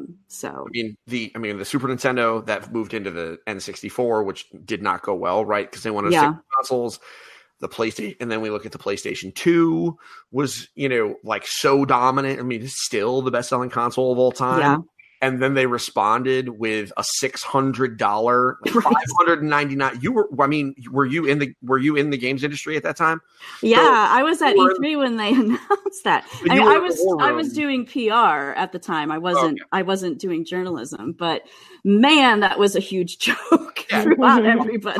The Super Nintendo that moved into the N64, which did not go well, right? Because they wanted to stick with consoles. the PlayStation, and then we look at the PlayStation 2 was, like so dominant. I mean, it's still the best selling console of all time. Yeah. And then they responded with a $600, $599. Were you in the games industry at that time? Yeah, so, I was at E3 when they announced that. I was doing PR at the time. I wasn't doing journalism, but man, that was a huge joke throughout everybody.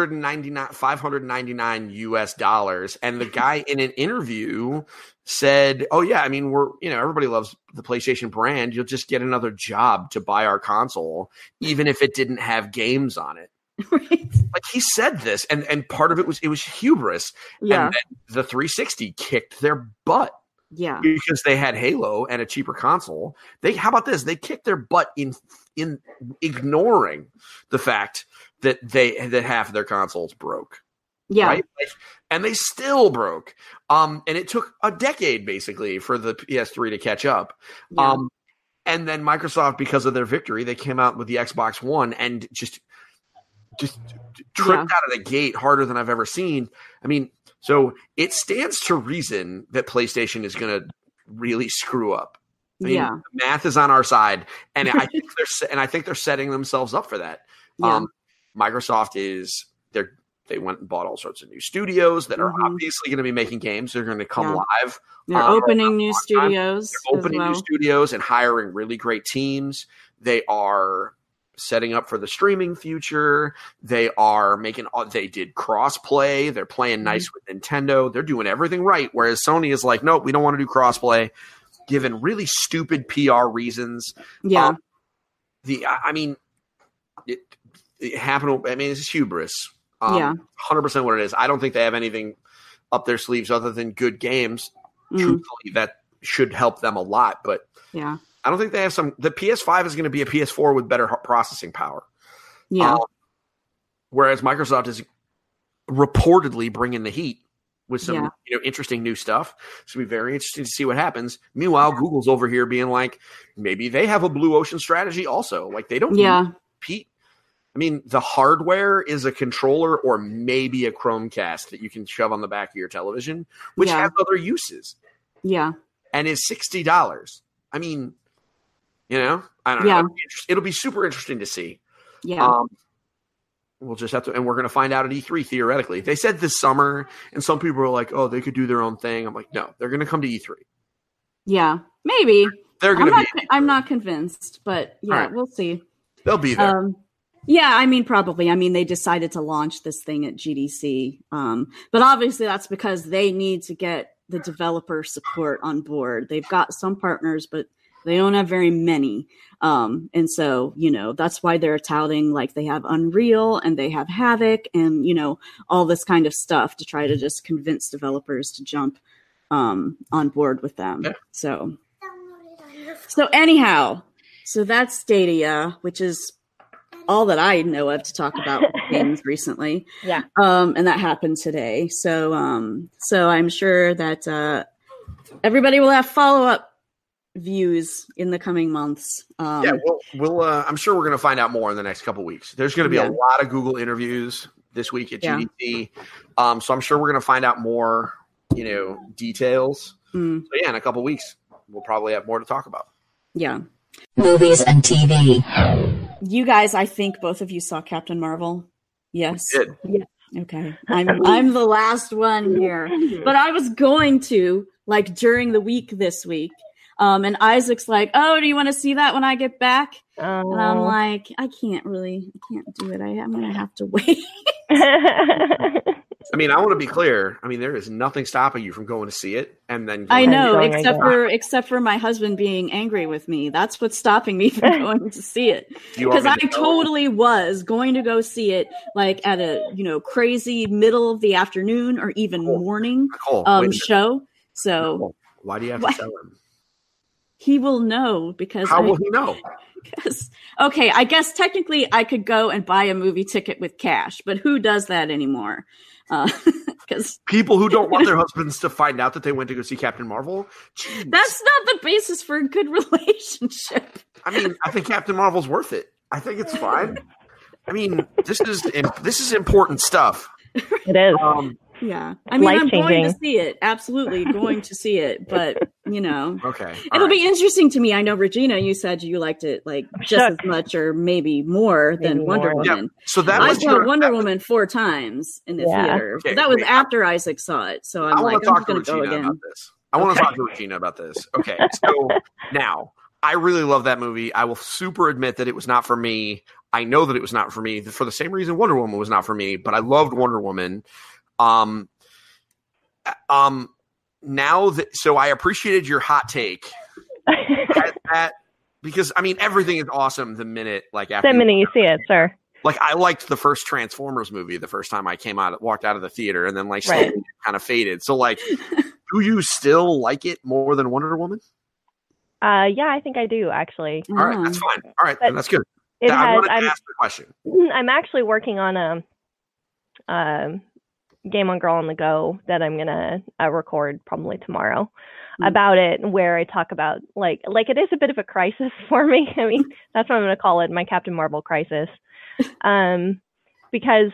$599 US. And the guy in an interview said, "Oh yeah, I mean, everybody loves the PlayStation brand. You'll just get another job to buy our console, even if it didn't have games on it." Right. Like he said this, and part of it was hubris. Yeah. And then the 360 kicked their butt. Yeah. Because they had Halo and a cheaper console. How about this? They kicked their butt in ignoring the fact that half of their consoles broke. Yeah. Right? And they still broke. And it took a decade basically for the PS3 to catch up. Yeah. And then Microsoft, because of their victory, they came out with the Xbox One and just tripped out of the gate harder than I've ever seen. I mean, so it stands to reason that PlayStation is going to really screw up. I mean, the math is on our side, and I think they're setting themselves up for that. Yeah. Microsoft they went and bought all sorts of new studios that are obviously going to be making games. They're going to come live. They're opening new studios. They're opening new studios and hiring really great teams. They are setting up for the streaming future. They did crossplay. They're playing nice with Nintendo. They're doing everything right. Whereas Sony is like, nope, we don't want to do crossplay, given really stupid PR reasons. Yeah. It happened. I mean, it's hubris. 100% what it is. I don't think they have anything up their sleeves other than good games. Truthfully, that should help them a lot. But yeah, I don't think they have the PS5 is going to be a PS4 with better processing power. Yeah. Whereas Microsoft is reportedly bringing the heat with some interesting new stuff. It's going to be very interesting to see what happens. Meanwhile, Google's over here being like, maybe they have a blue ocean strategy also. Like they don't compete. I mean, the hardware is a controller or maybe a Chromecast that you can shove on the back of your television, which has other uses. Yeah. And is $60. I mean, I don't know. It'll be super interesting to see. Yeah. We'll just have to, and we're going to find out at E3 theoretically. They said this summer, and some people are like, "Oh, they could do their own thing." I'm like, no, they're going to come to E3. Yeah, maybe. They're going to be. I'm not convinced, but we'll see. They'll be there. Yeah, I mean, probably. I mean, they decided to launch this thing at GDC, but obviously that's because they need to get the developer support on board. They've got some partners, but they don't have very many. And so, that's why they're touting like they have Unreal and they have Havoc and, all this kind of stuff to try to just convince developers to jump on board with them. Yeah. So anyhow, that's Stadia, which is all that I know of to talk about games recently. Yeah. And that happened today. So I'm sure that everybody will have follow-up views in the coming months. We'll I'm sure we're going to find out more in the next couple of weeks. There's going to be a lot of Google interviews this week at GDC. So I'm sure we're going to find out more, details. So in a couple of weeks, we'll probably have more to talk about. Yeah. Movies and TV. You guys, I think both of you saw Captain Marvel. Yes. Did. Yeah. Okay. I'm the last one here, but I was going to during the week this week. And Isaac's like, "Oh, do you want to see that when I get back?" And I'm like, I can't do it. I'm going to have to wait. I mean, I want to be clear. I mean, there is nothing stopping you from going to see it. And then I know, except for my husband being angry with me. That's what's stopping me from going to see it. Because I totally was going to go see it at a, crazy middle of the afternoon or even morning show. So why do you have to tell him? He will know because how will he know? Because, okay, I guess technically I could go and buy a movie ticket with cash, but who does that anymore? Because people who don't want their husbands to find out that they went to go see Captain Marvel. Jeez. That's not the basis for a good relationship. I mean, I think Captain Marvel's worth it. I think it's fine. I mean, this is important stuff. It is. Yeah. I mean, I'm going to see it. Absolutely going to see it. But, okay. It'll be interesting to me. I know, Regina, you said you liked it like just as much or maybe more than Wonder Woman. Yeah. So that I saw Wonder Woman 4 times in the theater. Okay, but that was after Isaac saw it. So I'm like, I'm going to go again. About this. I want to talk to Regina about this. Okay. So now, I really love that movie. I will super admit that it was not for me. I know that it was not for me for the same reason Wonder Woman was not for me, but I loved Wonder Woman. So I appreciated your hot take because I mean, everything is awesome the minute you see it, sir. Like I liked the first Transformers movie the first time I walked out of the theater, and then slowly kind of faded. So do you still like it more than Wonder Woman? Yeah, I think I do actually. All right, that's fine. All right, then that's good. I wanted to ask the question. I'm actually working on a Game on Girl on the Go that I'm gonna record probably tomorrow about it, where I talk about like it is a bit of a crisis for me. I mean, that's what I'm gonna call it, my Captain Marvel crisis. Because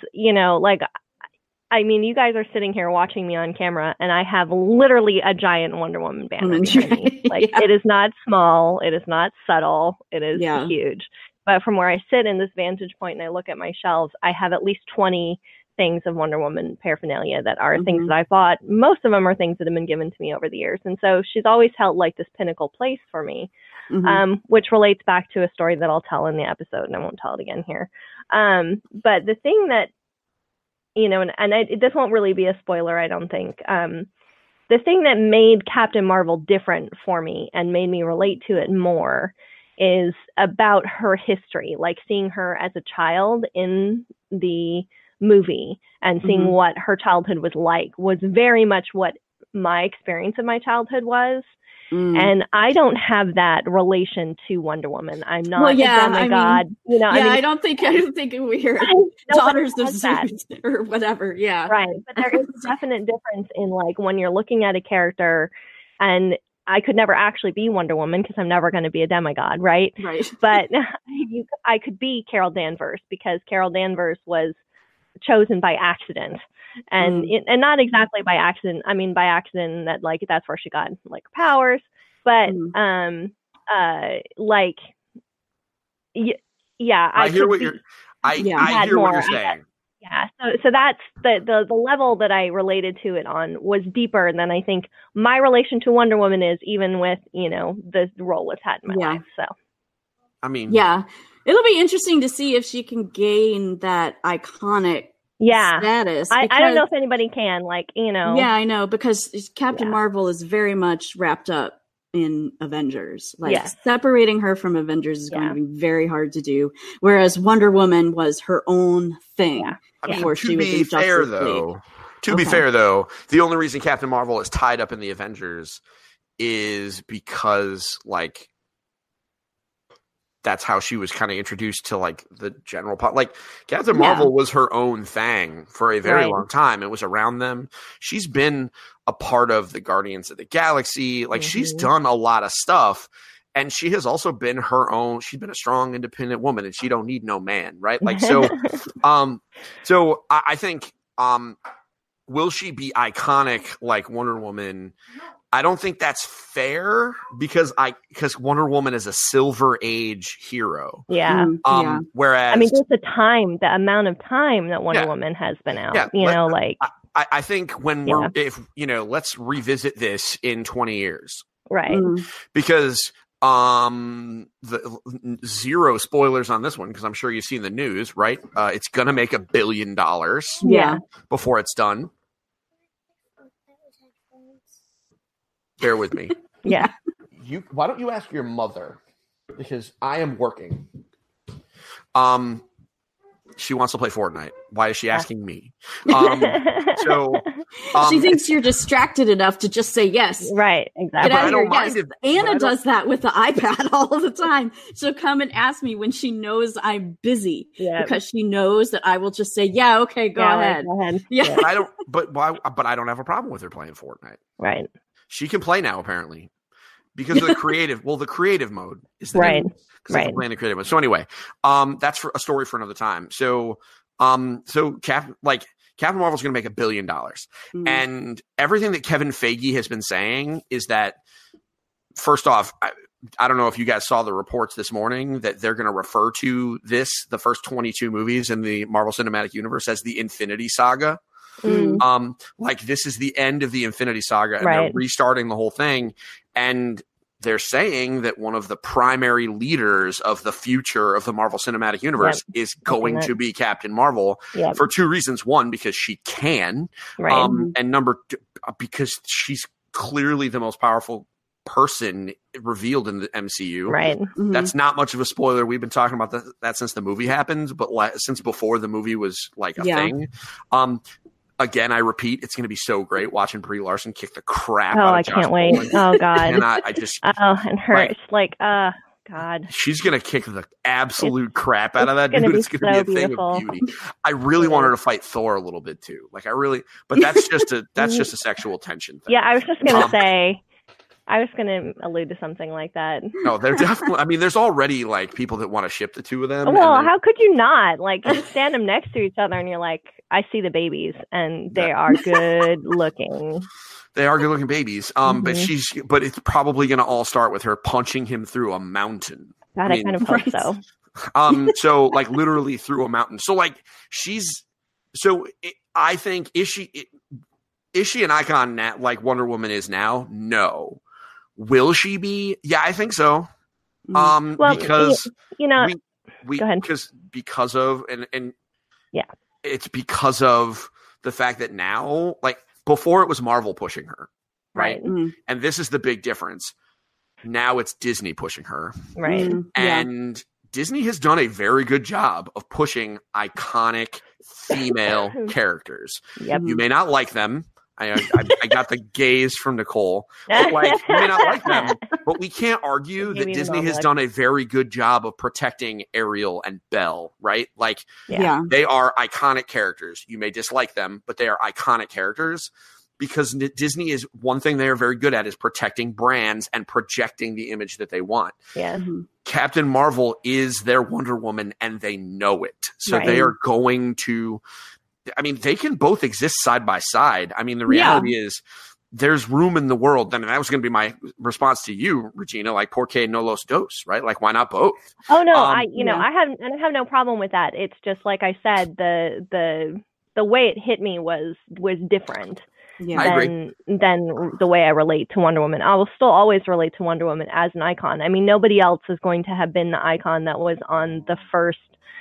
I mean, you guys are sitting here watching me on camera, and I have literally a giant Wonder Woman banner behind me. It is not small, it is not subtle, it is huge. But from where I sit in this vantage point and I look at my shelves, I have at least 20 things of Wonder Woman paraphernalia that are things that I bought. Most of them are things that have been given to me over the years. And so she's always held this pinnacle place for me, which relates back to a story that I'll tell in the episode, and I won't tell it again here. But the thing that, this won't really be a spoiler, I don't think. The thing that made Captain Marvel different for me and made me relate to it more is about her history, seeing her as a child in the movie and seeing what her childhood was like was very much what my experience of my childhood was. And I don't have that relation to Wonder Woman. I'm not a demigod. I don't think we're daughters of Zeus or whatever. Yeah. Right. But there is a definite difference in when you're looking at a character, and I could never actually be Wonder Woman because I'm never going to be a demigod. Right. Right. But I could be Carol Danvers because Carol Danvers was chosen by accident. And and not exactly by accident. I mean, by accident that that's where she got her powers. But I hear what you're saying. So that's the level that I related to it on was deeper than I think my relation to Wonder Woman is, even with the role it's had in my life. So I mean, it'll be interesting to see if she can gain that iconic status. I don't know if anybody can, Yeah, I know, because Captain Marvel is very much wrapped up in Avengers. Separating her from Avengers is going to be very hard to do. Whereas Wonder Woman was her own thing. Before she was in Justice League. To be fair, though, the only reason Captain Marvel is tied up in the Avengers is because, that's how she was kind of introduced to the general Captain Marvel was her own thing for a very long time. It was around them. She's been a part of the Guardians of the Galaxy. She's done a lot of stuff, and she has also been her own. She's been a strong, independent woman, and she don't need no man. Right. So I think, will she be iconic like Wonder Woman? I don't think that's fair because Wonder Woman is a Silver Age hero. Yeah. Whereas, I mean, just the amount of time that Wonder Woman has been out. I think when let's revisit this in 20 years, right? Because the zero spoilers on this one because I'm sure you've seen the news, right? It's gonna make $1 billion. Before it's done. Bear with me. Yeah. Why don't you ask your mother? Because I am working. She wants to play Fortnite. Why is she asking me? She thinks you're distracted enough to just say yes. Right. Exactly. Get out of here. Yes. Anna does that with the iPad all the time. She'll come and ask me when she knows I'm busy because she knows that I will just say, "Yeah, okay, go ahead." Yeah. But I don't. But why? But I don't have a problem with her playing Fortnite. Right. She can play now, apparently, because of the creative. Well, the creative mode is the right. Right. Playing the creative mode. So anyway, that's a story for another time. So, So Captain Marvel's going to make $1 billion. And everything that Kevin Feige has been saying is that, first off, I don't know if you guys saw the reports this morning that they're going to refer to the first 22 movies in the Marvel Cinematic Universe as the Infinity Saga. Like this is the end of the Infinity Saga and they're restarting the whole thing. And they're saying that one of the primary leaders of the future of the Marvel Cinematic Universe is going to be Captain Marvel for two reasons. One, because she can, and number two, because she's clearly the most powerful person revealed in the MCU. Right. That's not much of a spoiler. We've been talking about that since the movie happened, but since before the movie was like a thing. Again, I repeat, it's going to be so great watching Brie Larson kick the crap out of Josh can't wait. Oh, God. And I just... and her, it's like, God. She's going to kick the absolute crap out of that dude. It's going to be a thing of beauty. I really want her to fight Thor a little bit, too. Like, but that's just a sexual tension thing. Yeah, I was just going to say... I was going to allude to something like that. No, they're definitely. I mean, there's already like people that want to ship the two of them. Well, how could you not? Like, you stand them next to each other, and you're like, I see the babies, and they are good looking. They are good looking babies. But it's probably going to all start with her punching him through a mountain. God, I kind of hope so. So like literally through a mountain. So like I think is she an icon now, like Wonder Woman is now? No. Will she be? Yeah, I think so. Because because of it's because of the fact that now, like before, it was Marvel pushing her, right? And this is the big difference. Now it's Disney pushing her, right? And Disney has done a very good job of pushing iconic female characters. Yep. You may not like them. I got the gaze from Nicole. But like, you may not like them, but we can't argue that Disney has done a very good job of protecting Ariel and Belle, right? Like, they are iconic characters. You may dislike them, but they are iconic characters because Disney is one thing they are very good at is protecting brands and projecting the image that they want. Yeah. Captain Marvel is their Wonder Woman and they know it. So they are going to... I mean, they can both exist side by side. I mean, the reality is there's room in the world. I mean, that was going to be my response to you, Regina, like porque no los dos, right? Like, why not both? Oh, no, I have no problem with that. It's just, like I said, the way it hit me was different than the way I relate to Wonder Woman. I will still always relate to Wonder Woman as an icon. I mean, nobody else is going to have been the icon that was on the first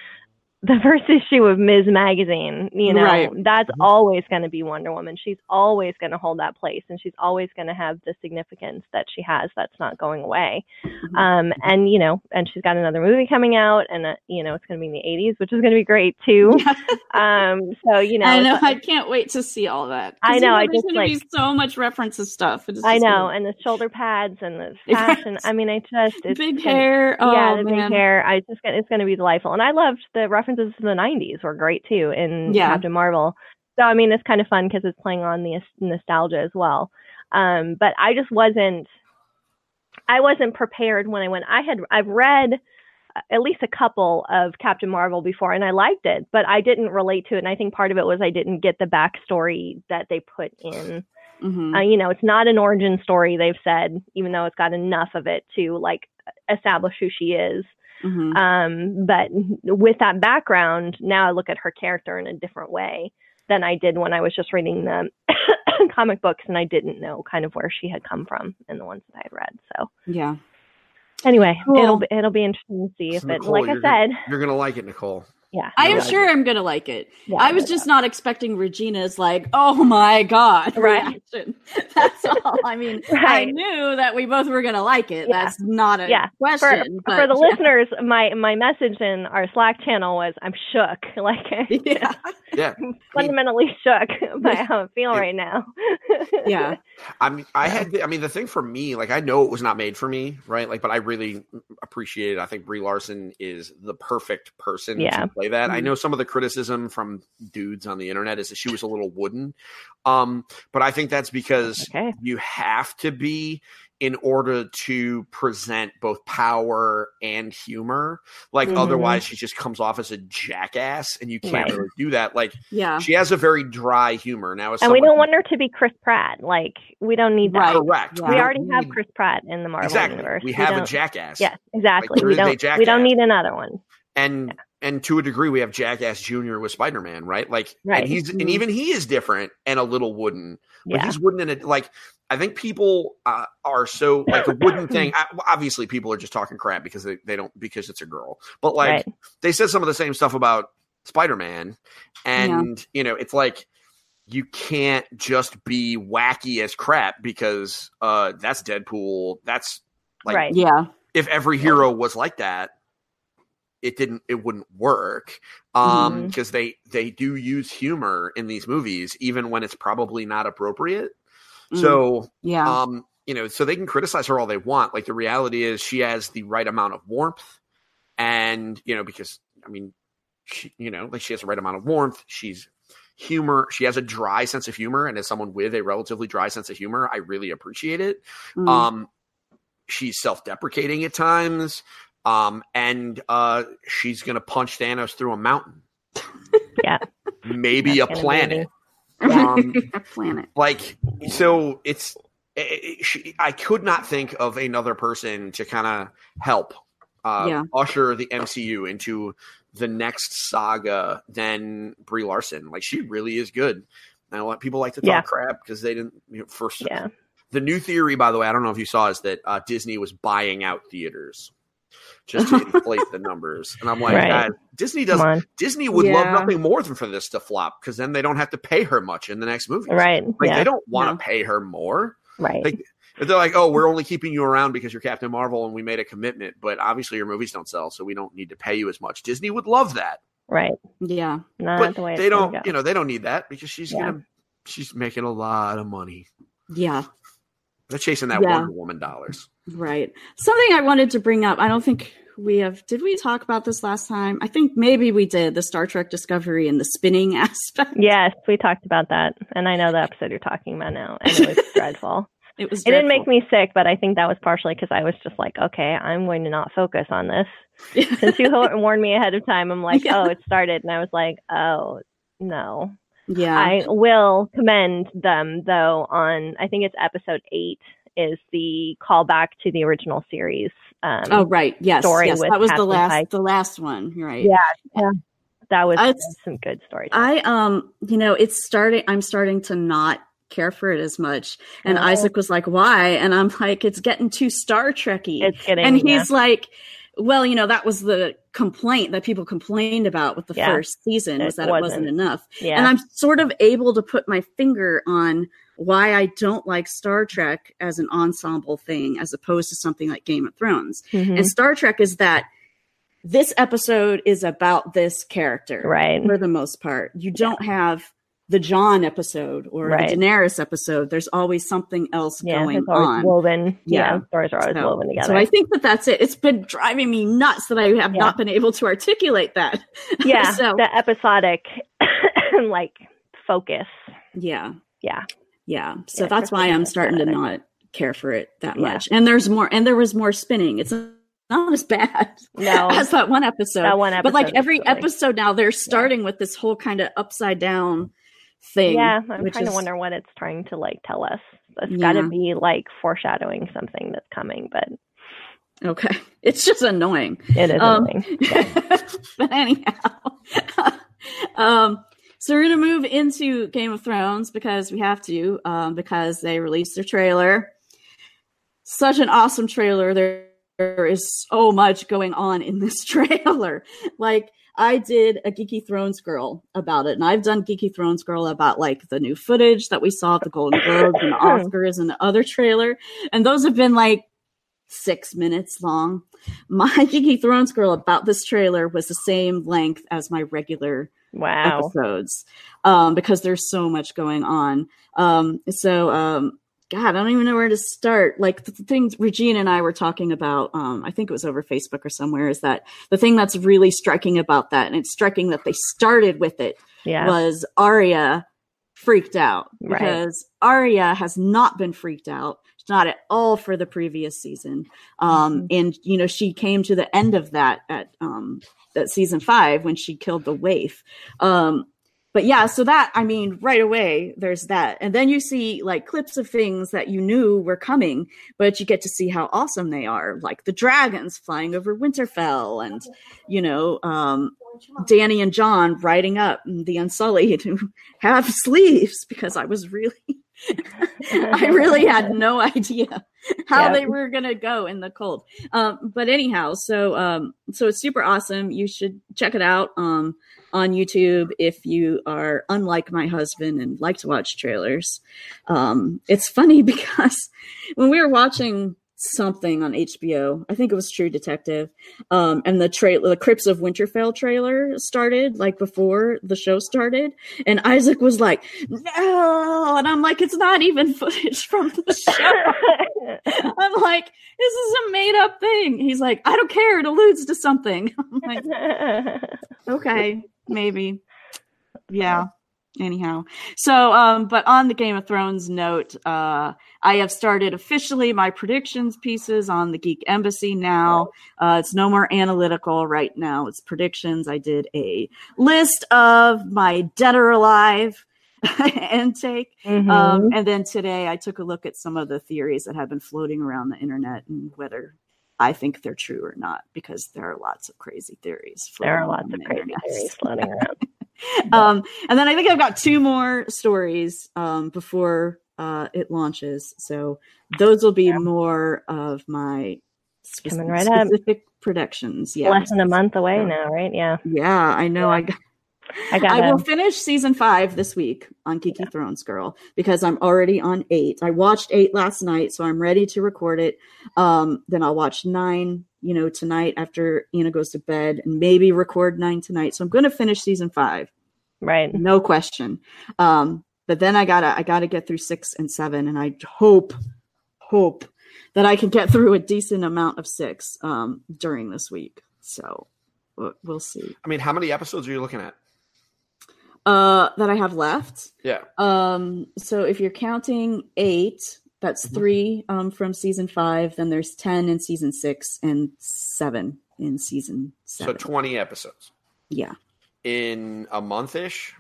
issue of Ms. Magazine, that's always going to be Wonder Woman. She's always going to hold that place, and she's always going to have the significance that she has. That's not going away. And she's got another movie coming out, and it's going to be in the 80s, which is going to be great too. I know. I can't wait to see all that. I know. There's going to be so much references stuff. I know, and the shoulder pads and the fashion. I mean, it's big hair. Big hair. It's going to be delightful, and I loved the references to the 90s were great too in Captain Marvel. So I mean, it's kind of fun because it's playing on the nostalgia as well. But I just wasn't prepared when I went. I've read at least a couple of Captain Marvel before, and I liked it, but I didn't relate to it. And I think part of it was I didn't get the backstory that they put in. It's not an origin story, they've said, even though it's got enough of it to like establish who she is. But with that background, now I look at her character in a different way than I did when I was just reading the comic books and I didn't know kind of where she had come from in the ones that I had read. So anyway, cool. it'll be interesting to see if Nicole, like I said, you're gonna like it, Nicole. Yeah, I am sure I'm gonna like it. Yeah, I was just not expecting Regina's like, oh my god, reaction. That's all. I mean, I knew that we both were gonna like it. Yeah. That's not a question. For the listeners, my message in our Slack channel was, I'm shook. Like, I'm fundamentally shook by how I feel right now. The thing for me, like, I know it was not made for me, right? Like, but I really appreciate it. I think Brie Larson is the perfect person to play that. I know some of the criticism from dudes on the internet is that she was a little wooden. But I think that's because you have to be in order to present both power and humor. Like otherwise she just comes off as a jackass, and you can't really do that. Like she has a very dry humor now. And we don't want her to be Chris Pratt. Like we don't need that. Correct. We already have Chris Pratt in the Marvel universe. We have a jackass. Yes, exactly. Like, we don't need another one. And to a degree, we have Jackass Jr. with Spider-Man, right? Like, and and even he is different and a little wooden. But he's wooden in it. Like, I think people are so like the wooden thing. Obviously, people are just talking crap because they don't because it's a girl. But like they said some of the same stuff about Spider-Man, and it's like you can't just be wacky as crap because that's Deadpool. That's like if every hero was like that, it wouldn't work because they do use humor in these movies even when it's probably not appropriate. So so they can criticize her all they want. Like the reality is she has the right amount of warmth, and because I mean she like she has the right amount of warmth. She's humor. She has a dry sense of humor, and as someone with a relatively dry sense of humor, I really appreciate it. She's self-deprecating at times. And she's going to punch Thanos through a mountain. Maybe a planet. A planet. Like, so I could not think of another person to kind of help usher the MCU into the next saga than Brie Larson. Like, she really is good. And a lot of people like to talk crap because they didn't first. The new theory, by the way, I don't know if you saw, is that Disney was buying out theaters just to inflate the numbers. And I'm like, God, Disney would love nothing more than for this to flop, because then they don't have to pay her much in the next movie. Right. Like they don't want to pay her more. Right. Like, they're like, oh, we're only keeping you around because you're Captain Marvel and we made a commitment, but obviously your movies don't sell, so we don't need to pay you as much. Disney would love that. Right. Yeah. Not the way they don't, they don't need that because she's making a lot of money. Yeah. They're chasing that Wonder Woman dollars. Right. Something I wanted to bring up, I don't think did we talk about this last time? I think maybe we did, the Star Trek Discovery and the spinning aspect. Yes, we talked about that. And I know the episode you're talking about now. And it was dreadful. It didn't make me sick, but I think that was partially because I was just like, okay, I'm going to not focus on this. Since you warned me ahead of time, I'm like, oh, it started. And I was like, oh, no. Yeah. I will commend them, though, on, I think it's episode 8 is the callback to the original series. Right. Yes. Story yes. with that was Captain the last one. You're right. Yeah. That was some good storytelling. I'm starting to not care for it as much. And Isaac was like, why? And I'm like, it's getting too Star Trek-y. And he's like, well, that was the complaint that people complained about with the first season, was that it wasn't enough. Yeah. And I'm sort of able to put my finger on why I don't like Star Trek as an ensemble thing, as opposed to something like Game of Thrones. Mm-hmm. And Star Trek is that this episode is about this character, right? For the most part. You don't have the Jon episode or the Daenerys episode. There's always something else going on. Woven. Stories are always woven together. So I think that's it. It's been driving me nuts that I have not been able to articulate that. Yeah, so, the episodic focus. Yeah. Yeah. Yeah. So that's why I'm starting to not care for it that much. And there was more spinning. It's not as bad as that one episode. But like every episode now, they're starting with this whole kind of upside down thing. Yeah, I'm trying to wonder what it's trying to tell us. It's got to be foreshadowing something that's coming, but okay, it's just annoying. It is annoying. But anyhow, so we're gonna move into Game of Thrones because we have to, because they released their trailer. Such an awesome trailer. There is so much going on in this trailer. Like, I did a Geeky Thrones Girl about it, and I've done Geeky Thrones Girl about the new footage that we saw at the Golden Globes and the Oscars and the other trailer, and those have been 6 minutes long. My Geeky Thrones Girl about this trailer was the same length as my regular episodes, because there's so much going on. God, I don't even know where to start. The things Regina and I were talking about, I think it was over Facebook or somewhere, is that the thing that's really striking about that, and it's striking that they started with it, was Arya freaked out because Arya has not been freaked out. She's not at all for the previous season. And, you know, she came to the end of that at that season 5 when she killed the waif. But yeah, so that, I mean, right away, there's that. And then you see like clips of things that you knew were coming, but you get to see how awesome they are. Like the dragons flying over Winterfell and, you know, Dany and Jon riding up the Unsullied who have sleeves because I really had no idea how they were going to go in the cold. But anyhow, so it's super awesome. You should check it out on YouTube if you are unlike my husband and like to watch trailers. It's funny because when we were watching something on HBO, I think it was True Detective, and the Crypts of Winterfell trailer started like before the show started, and Isaac was like, no, and I'm like, it's not even footage from the show. I'm like, this is a made up thing. He's like, I don't care, it alludes to something. I'm like, okay, maybe. Yeah. Anyhow, so but on the Game of Thrones note, I have started officially my predictions pieces on the Geek Embassy now. It's no more analytical right now. It's predictions. I did a list of my dead or alive intake. And then today I took a look at some of the theories that have been floating around the internet and whether I think they're true or not, because there are lots of crazy theories. There are lots of crazy theories floating around. And then I think I've got 2 more stories before it launches. So those will be more of my specific predictions. Yeah, less than a month away now, right? Yeah. Yeah, I know. Yeah. I will finish season 5 this week on Geeky Thrones Girl because I'm already on 8. I watched 8 last night, so I'm ready to record it. Then I'll watch 9, you know, tonight after Anna goes to bed, and maybe record 9 tonight. So I'm going to finish season 5, right? No question. But then I gotta get through 6 and 7, and I hope that I can get through a decent amount of 6 during this week. So we'll see. I mean, how many episodes are you looking at? That I have left. Yeah. So if you're counting 8, that's 3 from season 5. Then there's 10 in season 6 and 7 in season 7. So 20 episodes. Yeah. In a month-ish?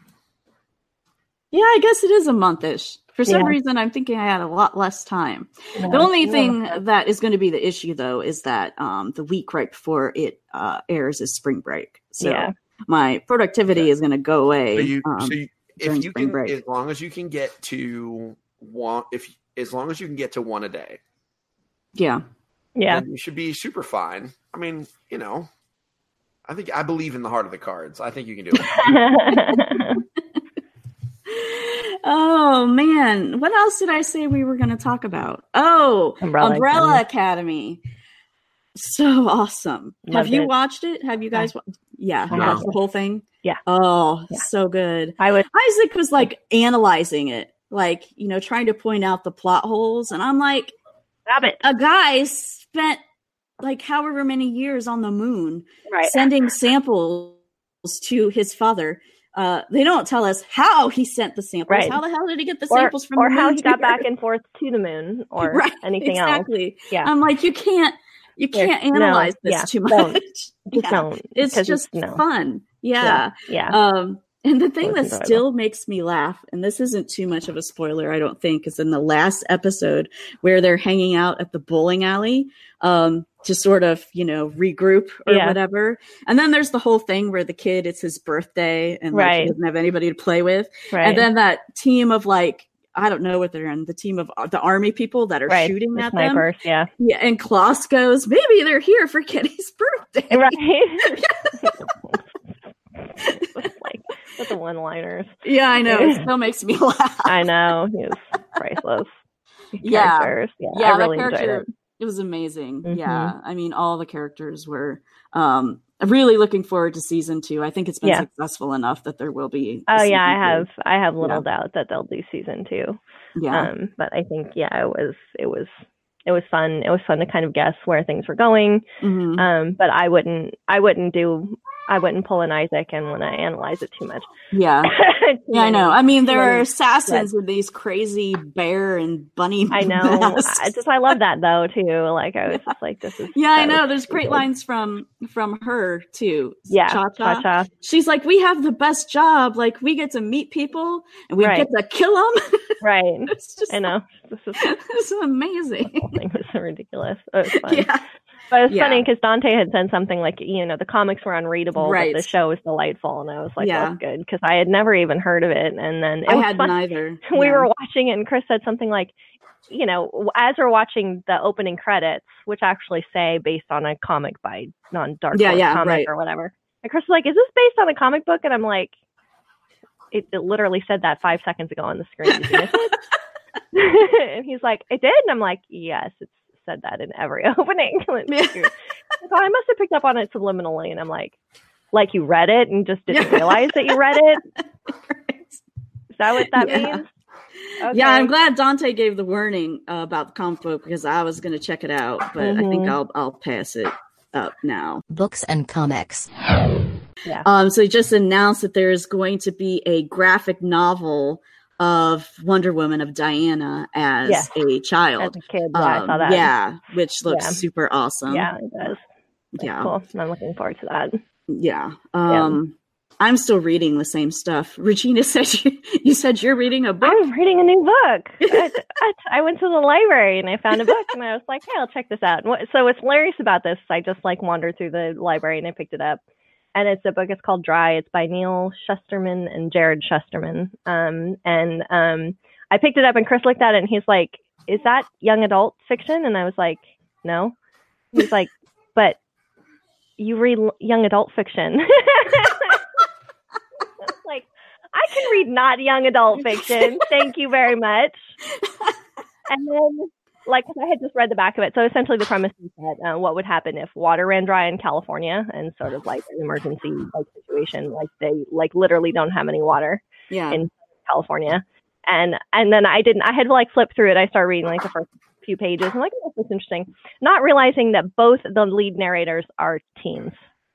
Yeah, I guess it is a month-ish. For some reason, I'm thinking I had a lot less time. The only thing that is going to be the issue, though, is that the week right before it airs is spring break. So my productivity is going to go away. If you can, break. As long as you can get to one, as long as you can get to 1 a day. Yeah. You should be super fine. I mean, you know, I believe in the heart of the cards. I think you can do it. Oh man, what else did I say we were going to talk about? Oh, Umbrella Academy. So awesome. Have you watched it? Have you guys? Watched the whole thing. Yeah. Oh, so good. Isaac was like analyzing it, like, you know, trying to point out the plot holes, and I'm like, stop it. A guy spent like however many years on the moon, sending samples to his father. They don't tell us how he sent the samples. Right. How the hell did he get the samples from the moon? Or how he got back and forth to the moon or anything else. Yeah. I'm like, you can't analyze this too much. Don't. It's just fun. Yeah. And the thing that still makes me laugh, and this isn't too much of a spoiler, I don't think, is in the last episode where they're hanging out at the bowling alley to sort of, you know, regroup or whatever. And then there's the whole thing where the kid, it's his birthday and like, he doesn't have anybody to play with. Right. And then that team of like, I don't know what they're in, the team of the army people that are shooting at snipers, them. Yeah. And Klaus goes, maybe they're here for Kenny's birthday. Right. Like with the one-liners. Yeah, I know. It still makes me laugh. I know. He's priceless. Yeah, I really enjoyed it. It was amazing. Mm-hmm. Yeah. I mean, all the characters were I'm really looking forward to season 2. I think it's been successful enough that there will be. I have little doubt that they'll do season 2. Yeah. But I think, it was fun. It was fun to kind of guess where things were going. Mm-hmm. But I wouldn't I wouldn't pull an Isaac and when I analyze it too much. Yeah. Yeah, I know. I mean, there are assassins with these crazy bear and bunny I know. I love that though too. Like I was just like, this is I know. There's great lines from her too. Yeah. Cha-Cha. She's like, we have the best job. Like we get to meet people and we get to kill them. Right. It's just, I know. This is amazing. The whole thing was so ridiculous. It was fun. Yeah. But it's funny because Dante had said something like, the comics were unreadable, but the show was delightful. And I was like, that's good. Because I had never even heard of it. And then I had neither. We were watching it and Chris said something like, as we're watching the opening credits, which actually say based on a comic by Dark Horse Comic or whatever. And Chris was like, is this based on a comic book? And I'm like, it literally said that 5 seconds ago on the screen. Did you miss it? And he's like, it did? And I'm like, yes, it's said that in every opening. I must have picked up on it subliminally. And I'm like you read it and just didn't realize that you read it? Is that what that means? Okay. Yeah, I'm glad Dante gave the warning about the comic book because I was going to check it out, but I think I'll pass it up now. Books and comics. Yeah. So he just announced that there's going to be a graphic novel of Wonder Woman of Diana as a child. As a kid, I saw that. Yeah, which looks super awesome. Yeah, it does. That's cool. I'm looking forward to that. Yeah. I'm still reading the same stuff. Regina said you said you're reading a book. I'm reading a new book. I went to the library and I found a book and I was like, hey, I'll check this out. So what's hilarious about this, I just wandered through the library and I picked it up. And it's a book, it's called Dry. It's by Neil Shusterman and Jared Shusterman. I picked it up and Chris looked at it and he's like, is that young adult fiction? And I was like, no. He's like, but you read young adult fiction. Like, I can read not young adult fiction. Thank you very much. And then, I had just read the back of it. So essentially the premise is that what would happen if water ran dry in California and sort of like an emergency situation, like they literally don't have any water in California. And then I had flipped through it. I started reading the first few pages. I'm like, oh, this is interesting. Not realizing that both the lead narrators are teens.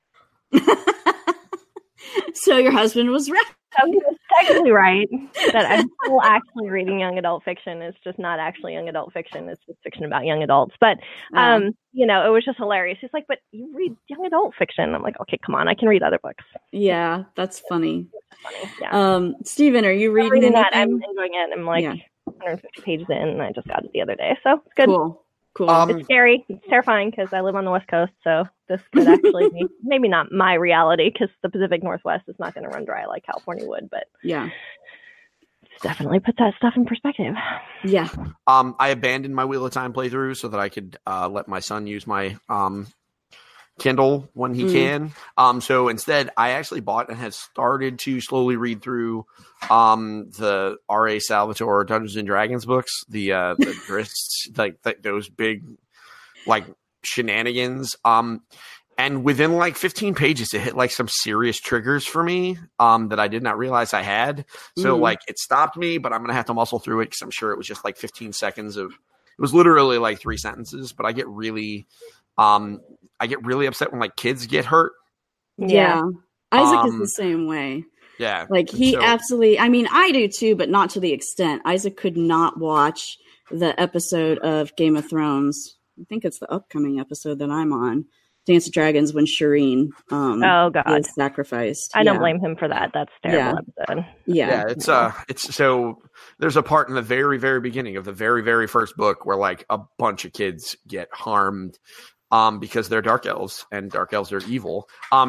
So your husband was right. So he was technically right that I'm still actually reading young adult fiction. It's just not actually young adult fiction. It's just fiction about young adults. But, it was just hilarious. He's like, but you read young adult fiction. I'm like, okay, come on. I can read other books. Yeah, that's funny. Yeah. Steven, are you reading anything? That. I'm enjoying it. I'm 150 pages in and I just got it the other day. So it's good. Cool. It's scary. It's terrifying because I live on the West Coast, so this could actually be maybe not my reality because the Pacific Northwest is not going to run dry like California would, but definitely puts that stuff in perspective. Yeah. I abandoned my Wheel of Time playthrough so that I could let my son use my Kindle when he can. So instead, I actually bought and has started to slowly read through the R.A. Salvatore Dungeons and Dragons books, the Drists, those big shenanigans. And within 15 pages, it hit some serious triggers for me that I did not realize I had. So it stopped me, but I'm gonna have to muscle through it because I'm sure it was just 15 seconds of. It was literally 3 sentences, but I get really upset when kids get hurt. Yeah. Isaac is the same way. Yeah. Absolutely, I mean, I do too, but not to the extent. Isaac could not watch the episode of Game of Thrones. I think it's the upcoming episode that I'm on. Dance of Dragons when Shireen is sacrificed. I don't blame him for that. That's a terrible episode. Yeah. It's so there's a part in the very, very beginning of the very, very first book where a bunch of kids get harmed because they're dark elves and dark elves are evil.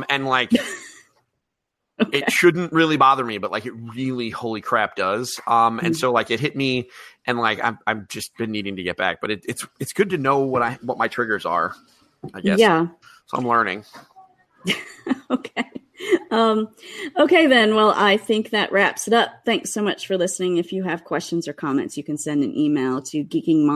It shouldn't really bother me, but it really holy crap does. And so it hit me and I've just been needing to get back, but it's good to know what my triggers are, I guess. Yeah. So I'm learning. Okay. Okay then. Well, I think that wraps it up. Thanks so much for listening. If you have questions or comments, you can send an email to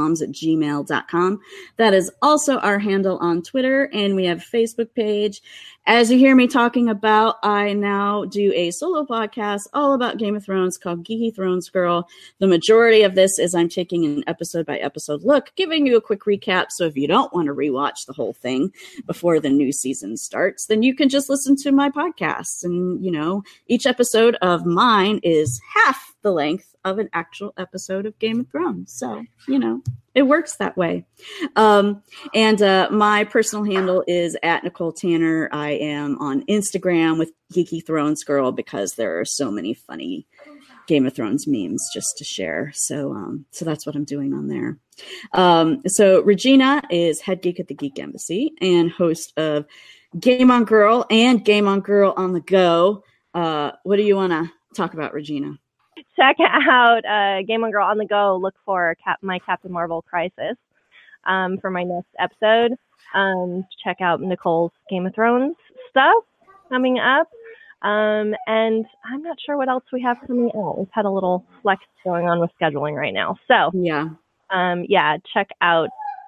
geekingmoms@gmail.com. That is also our handle on Twitter, and we have a Facebook page. As you hear me talking about, I now do a solo podcast all about Game of Thrones called Geeky Thrones Girl. The majority of this is I'm taking an episode by episode look, giving you a quick recap. So if you don't want to rewatch the whole thing before the new season starts, then you can just listen to my podcast. And, you know, each episode of mine is half the length of an actual episode of Game of Thrones. So, you know, it works that way. And my personal handle is at Nicole Tanner. I am on Instagram with Geeky Thrones Girl because there are so many funny Game of Thrones memes just to share. So that's what I'm doing on there. So Regina is head geek at the Geek Embassy and host of Game on Girl and Game on Girl on the Go. What do you want to talk about, Regina? Check out Game on Girl on the Go. Look for my Captain Marvel Crisis for my next episode. Check out Nicole's Game of Thrones stuff coming up. And I'm not sure what else we have coming out. We've had a little flex going on with scheduling right now. So check out.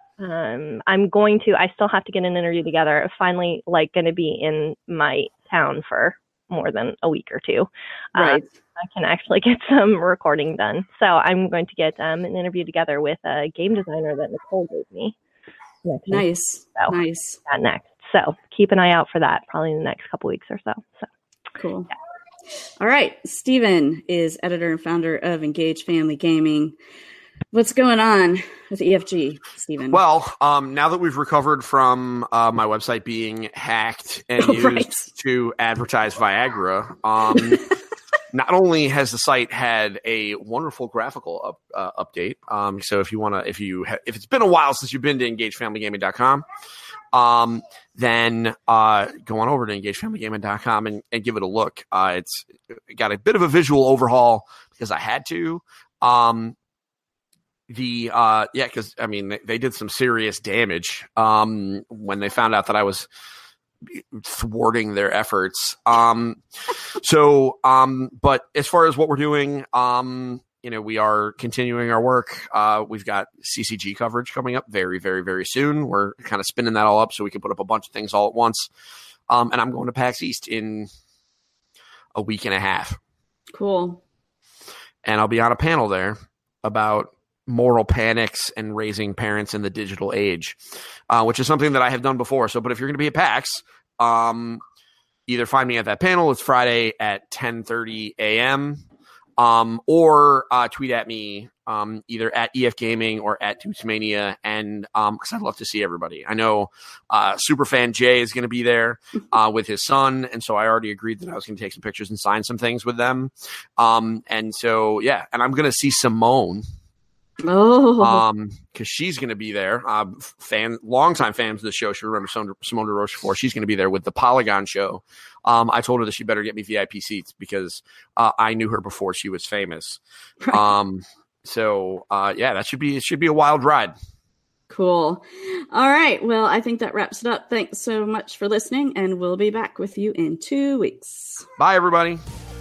I still have to get an interview together. Finally, going to be in my town for more than a week or two. Right. I can actually get some recording done. So I'm going to get an interview together with a game designer that Nicole gave me. Nice. Nice. That next. So keep an eye out for that probably in the next couple weeks or so. Cool. Yeah. All right. Steven is editor and founder of Engage Family Gaming. What's going on with EFG, Steven? Well, now that we've recovered from my website being hacked and used to advertise Viagra, not only has the site had a wonderful graphical update. So if it's been a while since you've been to EngageFamilyGaming.com, then go on over to EngageFamilyGaming.com and give it a look. It's got a bit of a visual overhaul because I had to. Because I mean they did some serious damage when they found out that I was thwarting their efforts. But as far as what we're doing, we are continuing our work. We've got CCG coverage coming up very, very, very soon. We're kind of spinning that all up so we can put up a bunch of things all at once. And I'm going to PAX East in a week and a half. Cool. And I'll be on a panel there about moral panics and raising parents in the digital age, which is something that I have done before. So, but if you're going to be at PAX, either find me at that panel. It's Friday at 10:30 a.m. Or tweet at me either at EF Gaming or at Tootsmania, and because I'd love to see everybody. I know Superfan Jay is going to be there with his son, and so I already agreed that I was going to take some pictures and sign some things with them. And so and I'm going to see Simone. Because she's going to be there. Longtime fans of the show should remember Simone de Rochefort. She's going to be there with the Polygon show. I told her that she better get me VIP seats because I knew her before she was famous. Right. That should be a wild ride. Cool. All right. Well, I think that wraps it up. Thanks so much for listening, and we'll be back with you in 2 weeks. Bye, everybody.